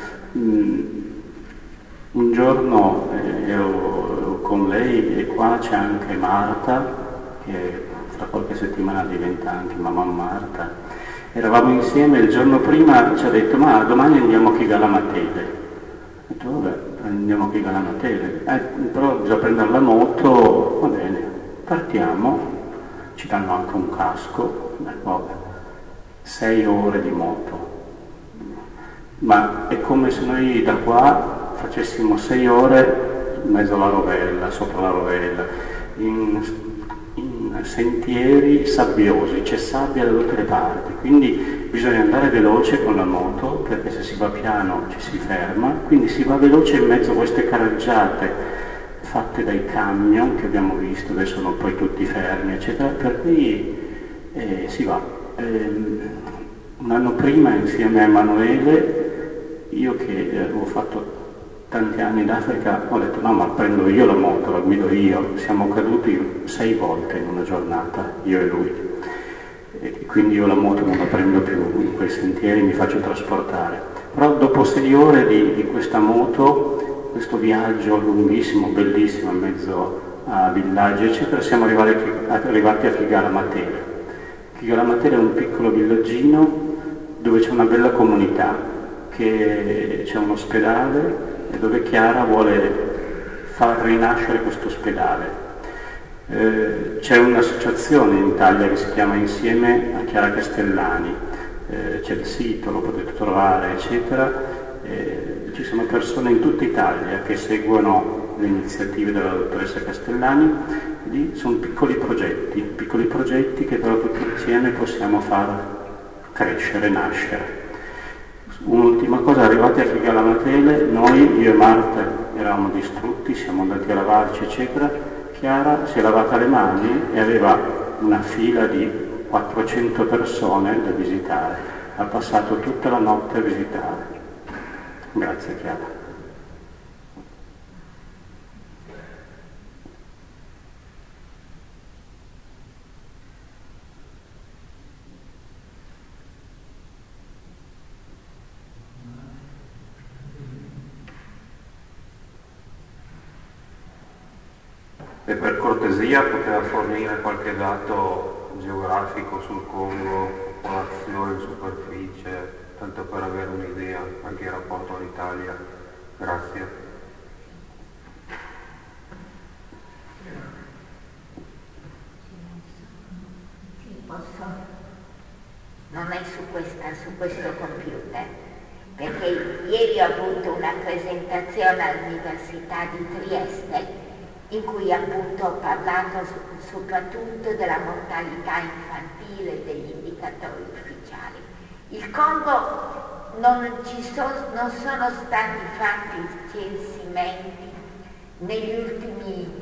A: Un giorno ero con lei e qua c'è anche Marta, che fra qualche settimana diventa anche mamma Marta. Eravamo insieme, il giorno prima ci ha detto: ma domani andiamo a Chigalamatele. Ho detto: vabbè, andiamo a Chigalamatele. Però bisogna prendere la moto, va bene, partiamo, ci danno anche un casco, vabbè, 6 ore di moto. Ma è come se noi da qua facessimo 6 ore in mezzo alla rovella, sopra la rovella, in sentieri sabbiosi, c'è sabbia da tutte le parti, quindi bisogna andare veloce con la moto, perché se si va piano ci si ferma, quindi si va veloce in mezzo a queste carreggiate fatte dai camion che abbiamo visto, adesso sono poi tutti fermi, eccetera, per cui si va. Un anno prima, insieme a Emanuele, io che avevo fatto
F: tanti anni in Africa, ho detto no, ma prendo io la moto, la guido io. Siamo caduti 6 volte in una giornata, io e lui. E quindi io la moto non la prendo più in quei sentieri, mi faccio trasportare. Però dopo 6 ore di questa moto, questo viaggio lunghissimo, bellissimo, in mezzo a villaggi, eccetera, siamo arrivati a Figala Matera. Figala Matera è un piccolo villaggino dove c'è una bella comunità, che c'è un ospedale e dove Chiara vuole far rinascere questo ospedale. C'è un'associazione in Italia che si chiama Insieme a Chiara Castellani, c'è il sito, lo potete trovare, eccetera. Ci sono persone in tutta Italia che seguono le iniziative della dottoressa Castellani. Lì sono piccoli progetti che però tutti insieme possiamo far crescere, nascere. Un'ultima cosa, arrivati a Figala Matera, noi, io e Marta, eravamo distrutti, siamo andati a lavarci, eccetera. Chiara si è lavata le mani e aveva una fila di 400 persone da visitare. Ha passato tutta la notte a visitare. Grazie Chiara.
G: E per cortesia poteva fornire qualche dato geografico sul Congo, popolazione, superficie, tanto per avere un'idea anche in rapporto all'Italia. Grazie.
B: Sì, posso. Non è su questo computer, perché ieri ho avuto una presentazione all'Università di Trieste in cui appunto ho parlato soprattutto della mortalità infantile e degli indicatori ufficiali. Il Congo non sono stati fatti censimenti negli ultimi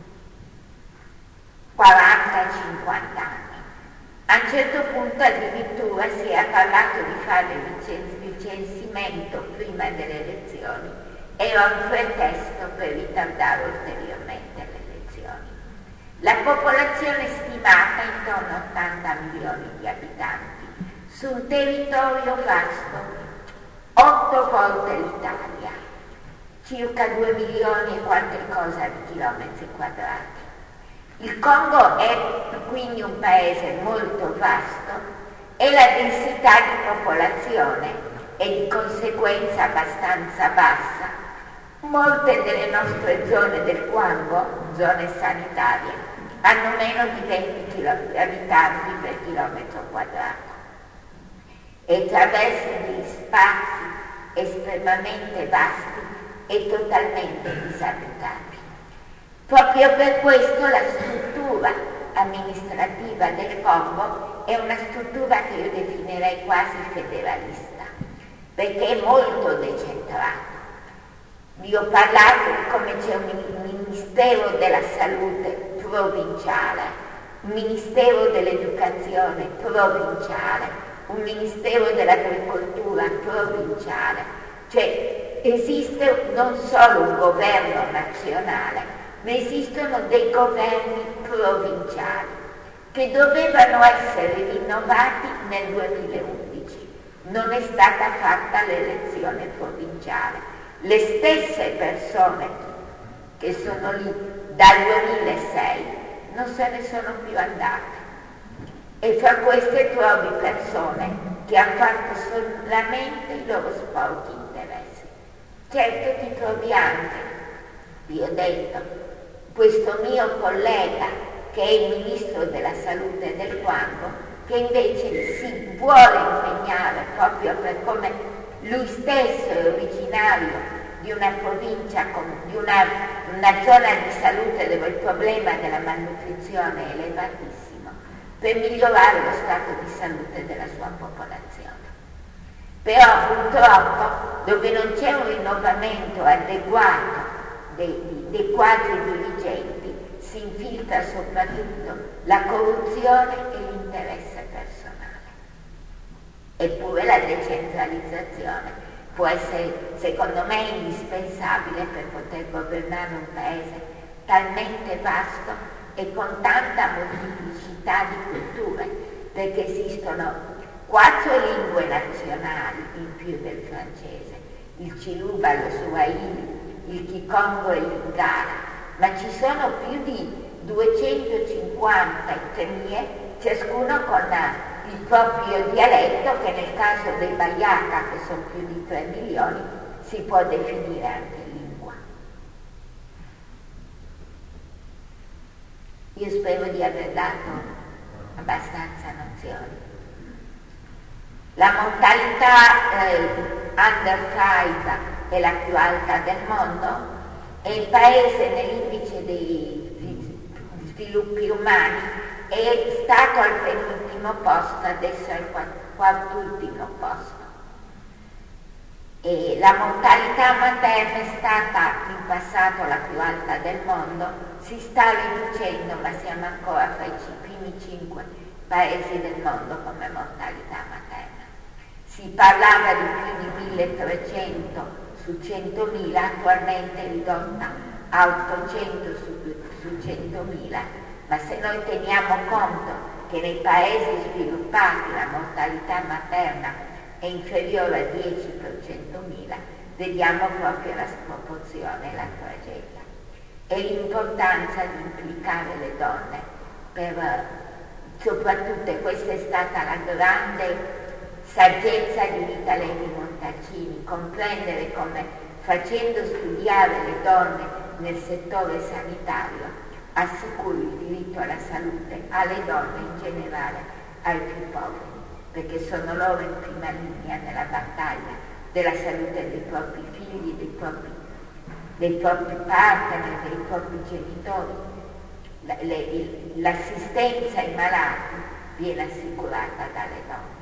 B: 40-50 anni. A un certo punto addirittura si è parlato di fare il censimento prima delle elezioni. Era un pretesto per ritardare ulteriormente le elezioni. La popolazione stimata è intorno a 80 milioni di abitanti, su un territorio vasto, 8 volte l'Italia, circa 2 milioni e qualche cosa di chilometri quadrati. Il Congo è quindi un paese molto vasto e la densità di popolazione è di conseguenza abbastanza bassa. Molte delle nostre zone del Congo, zone sanitarie, hanno meno di 20 abitanti per chilometro quadrato e attraversano degli spazi estremamente vasti e totalmente disabitati. Proprio per questo la struttura amministrativa del Congo è una struttura che io definirei quasi federalista, perché è molto decentrata. Vi ho parlato di come c'è un Ministero della Salute provinciale, un Ministero dell'Educazione provinciale, un Ministero dell'Agricoltura provinciale. Cioè esiste non solo un governo nazionale, ma esistono dei governi provinciali che dovevano essere rinnovati nel 2011. Non è stata fatta l'elezione provinciale. Le stesse persone che sono lì dal 2006 non se ne sono più andate. E fra queste trovi persone che hanno fatto solamente i loro sporchi interessi. Certo ti trovi anche, vi ho detto, questo mio collega che è il ministro della salute del Congo, che invece si vuole impegnare proprio per come lui stesso è originario di una provincia, di una zona di salute dove il problema della malnutrizione è elevatissimo, per migliorare lo stato di salute della sua popolazione. Però purtroppo dove non c'è un rinnovamento adeguato dei quadri dirigenti si infiltra soprattutto la corruzione e l'interesse personale. Eppure la decentralizzazione può essere, secondo me, indispensabile per poter governare un paese talmente vasto e con tanta molteplicità di culture, perché esistono 4 lingue nazionali in più del francese, il Chiluba, lo Swahili, il Kikongo e il Lingala, ma ci sono più di 250 etnie, ciascuno con il proprio dialetto, che nel caso dei Bayaka, che sono più di 3 milioni, si può definire anche lingua. Io spero di aver dato abbastanza nozioni. La mortalità under 5 è la più alta del mondo, e il paese nell'indice di sviluppi umani è stato al penultimo posto, adesso è al quartultimo posto. E la mortalità materna è stata in passato la più alta del mondo, si sta riducendo, ma siamo ancora fra i primi 5 paesi del mondo come mortalità materna. Si parlava di più di 1300 su 100.000, attualmente ridotta a 800 su 100.000, ma se noi teniamo conto che nei paesi sviluppati la mortalità materna è inferiore a 10 per 100.000, vediamo proprio la sproporzione e la tragedia e l'importanza di implicare le donne per, soprattutto, e questa è stata la grande saggezza di Rita Levi-Montalcini, comprendere come, facendo studiare le donne nel settore sanitario, assicuri il diritto alla salute alle donne in generale, ai più poveri, perché sono loro in prima linea nella battaglia della salute dei propri figli, dei propri partner, dei propri genitori. L'assistenza ai malati viene assicurata dalle donne.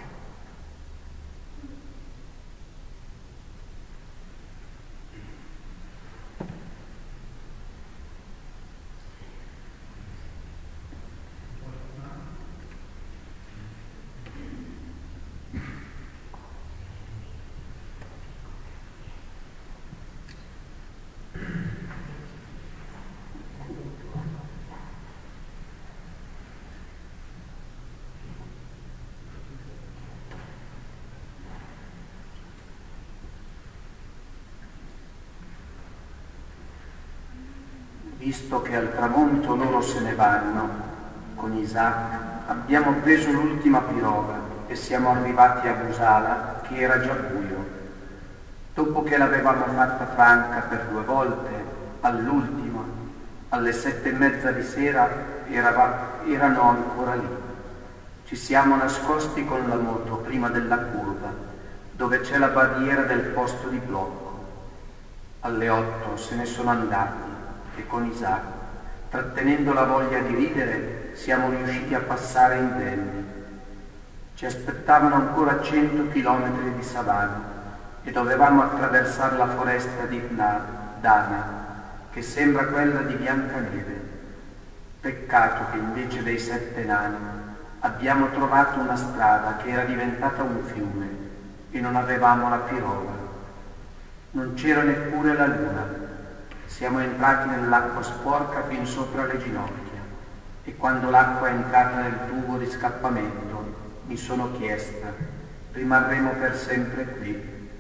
A: Visto che al tramonto loro se ne vanno, con Isaac abbiamo preso l'ultima piroga e siamo arrivati a Busala, che era già buio. Dopo che l'avevamo fatta franca per 2 volte, all'ultima, alle 7:30 di sera, erano ancora lì. Ci siamo nascosti con la moto prima della curva, dove c'è la barriera del posto di blocco. Alle 8 se ne sono andati e con Isaac, trattenendo la voglia di ridere, siamo riusciti a passare indenni. Ci aspettavano ancora 100 chilometri di savana e dovevamo attraversare la foresta di Dana, che sembra quella di Biancaneve. Peccato che invece dei 7 nani abbiamo trovato una strada che era diventata un fiume e non avevamo la piroga. Non c'era neppure la luna. Siamo entrati nell'acqua sporca fin sopra le ginocchia e quando l'acqua è entrata nel tubo di scappamento mi sono chiesta: rimarremo per sempre qui?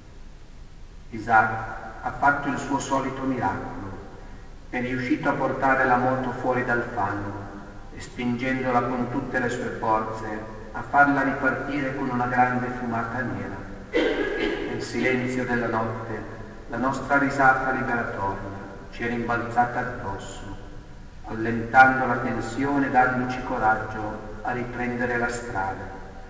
A: Isaac ha fatto il suo solito miracolo, è riuscito a portare la moto fuori dal fango e, spingendola con tutte le sue forze, a farla ripartire con una grande fumata nera. Nel silenzio della notte la nostra risata liberatoria ci è rimbalzata addosso, allentando la tensione e dandoci coraggio a riprendere la strada.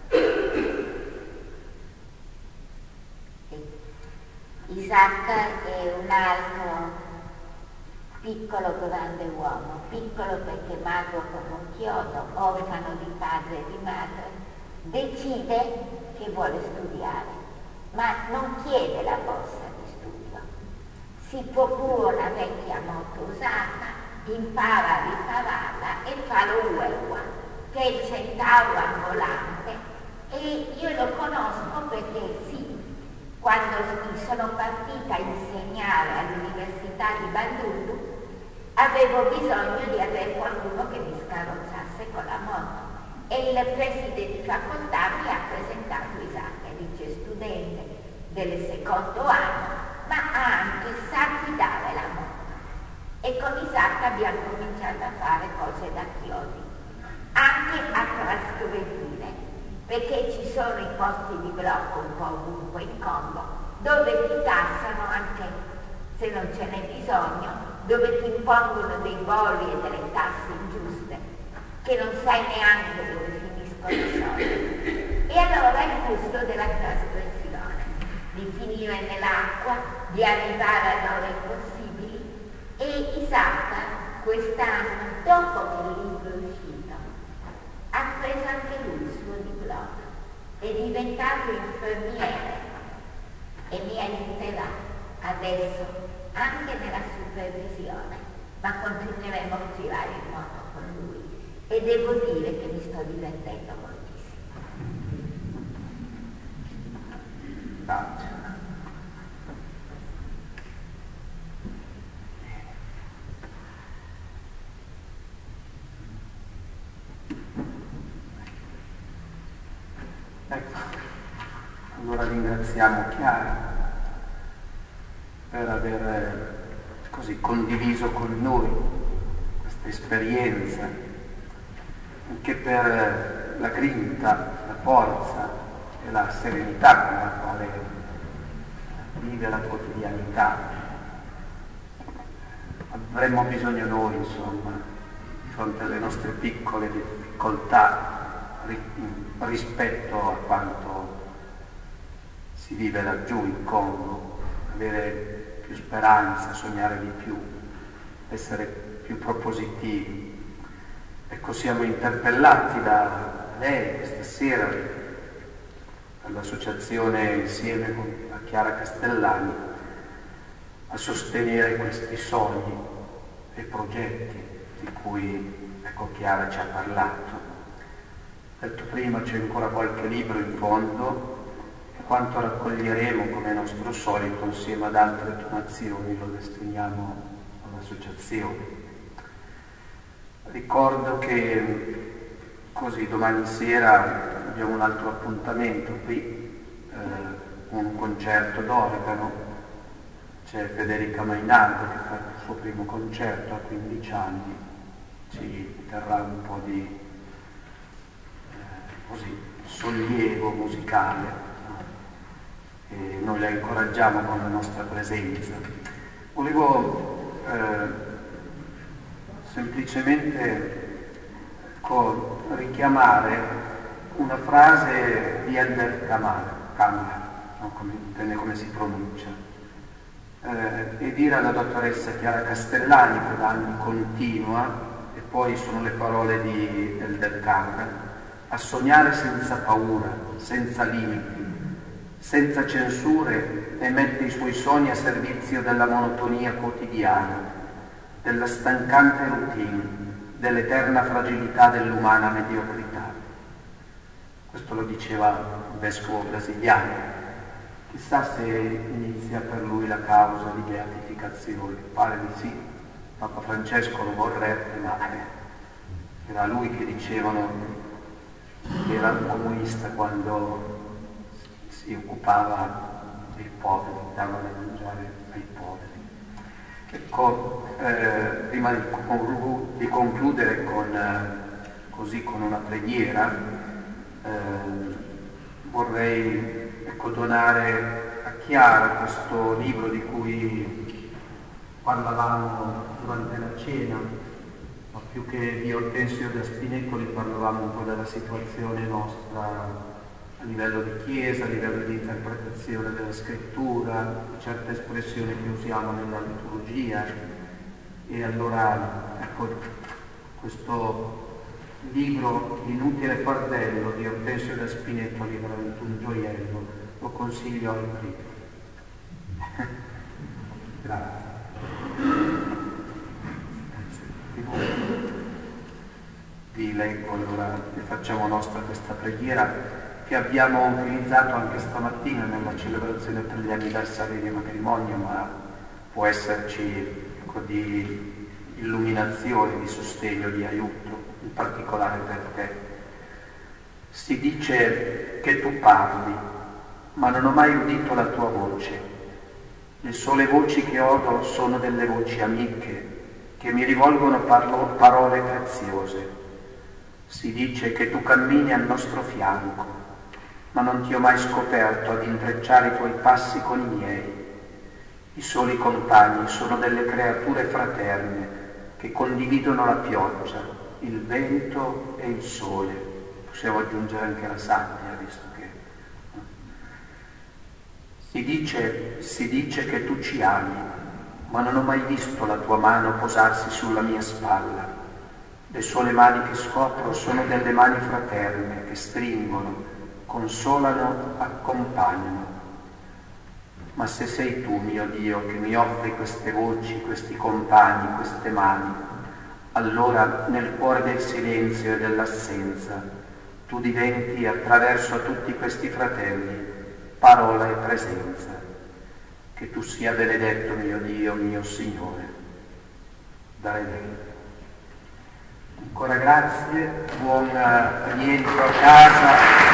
B: Isaac è un altro piccolo grande uomo, piccolo perché magro come un chiodo, orfano di padre e di madre, decide che vuole studiare, ma non chiede la borsa di studio. Si procura una vecchia moto usata, impara a ripararla e fa lo Uewa, che è il centauro ambulante, e io lo conosco perché sì, quando sono partita a insegnare all'Università di Bandundu, avevo bisogno di avere qualcuno che mi scarrozzasse con la moto. E il preside di facoltà mi ha presentato Isacca, dice studente del secondo anno, ma anche sa guidare la moto. E con Isacca abbiamo cominciato a fare cose da chiodi, anche a trasgredire, perché ci sono i posti di blocco un po' ovunque in Congo, dove ti tassano anche se non ce n'è bisogno, dove ti impongono dei bolli e delle tasse ingiuste, che non sai neanche dove finiscono i soldi. E allora il gusto della trasgressione, di finire nell'acqua, di arrivare a dove impossibili. E Isacca quest'anno, dopo che il libro è uscito, ha preso anche lui il suo diploma, è diventato infermiere e mi aiuterà adesso anche nella supervisione, ma continueremo a girare in moto con lui e devo dire che mi sto divertendo moltissimo.
A: Grazie. Ecco, allora ringraziamo Chiara per aver così condiviso con noi questa esperienza, anche per la grinta, la forza e la serenità con la quale vive la quotidianità. Avremmo bisogno noi, insomma, di fronte alle nostre piccole difficoltà, rispetto a quanto si vive laggiù in Congo, avere più speranza, sognare di più, essere più propositivi. Ecco, siamo interpellati da lei questa sera, dall'associazione insieme a Chiara Castellani, a sostenere questi sogni e progetti di cui Chiara ci ha parlato. Detto prima, c'è ancora qualche libro in fondo, quanto raccoglieremo come nostro solito insieme ad altre donazioni lo destiniamo all'associazione. Ricordo che così domani sera abbiamo un altro appuntamento qui, un concerto d'organo, c'è Federica Mainardo che fa il suo primo concerto a 15 anni, ci terrà un po' di così sollievo musicale. E noi la incoraggiamo con la nostra presenza. Volevo semplicemente richiamare una frase di Elder Kamler, dipende come si pronuncia, e dire alla dottoressa Chiara Castellani, che da anni continua, e poi sono le parole di Elder Kamler, a sognare senza paura, senza limiti, senza censure, e mette i suoi sogni a servizio della monotonia quotidiana, della stancante routine, dell'eterna fragilità dell'umana mediocrità. Questo lo diceva il vescovo brasiliano. Chissà se inizia per lui la causa di beatificazione. Pare di sì. Papa Francesco lo vorrebbe, ma era lui che dicevano che era un comunista quando si occupava dei poveri, dava da mangiare ai poveri. Ecco, prima di concludere con una preghiera, vorrei donare a Chiara questo libro di cui parlavamo durante la cena, ma più che di Ortensio da Spinetto parlavamo un po' della situazione nostra a livello di chiesa, a livello di interpretazione della scrittura, certe espressioni che usiamo nella liturgia. E allora, ecco, questo libro L'inutile fardello di Ortensio da Spinetto è veramente un gioiello, lo consiglio ai primi. Grazie. Vi leggo allora e facciamo nostra questa preghiera che abbiamo utilizzato anche stamattina nella celebrazione per gli anniversari di matrimonio, ma può esserci di illuminazione, di sostegno, di aiuto, in particolare per te. Si dice che tu parli, ma non ho mai udito la tua voce. Le sole voci che odo sono delle voci amiche, che mi rivolgono parole preziose. Si dice che tu cammini al nostro fianco, ma non ti ho mai scoperto ad intrecciare i tuoi passi con i miei. I soli compagni sono delle creature fraterne che condividono la pioggia, il vento e il sole. Possiamo aggiungere anche la sabbia, visto che si dice che tu ci ami, ma non ho mai visto la tua mano posarsi sulla mia spalla. Le sole mani che scopro sono delle mani fraterne che stringono, consolano, accompagnano. Ma se sei tu, mio Dio, che mi offri queste voci, questi compagni, queste mani, allora nel cuore del silenzio e dell'assenza tu diventi, attraverso a tutti questi fratelli, parola e presenza. Che tu sia benedetto, mio Dio, mio Signore. Dai lei. Ancora grazie, buon rientro a casa.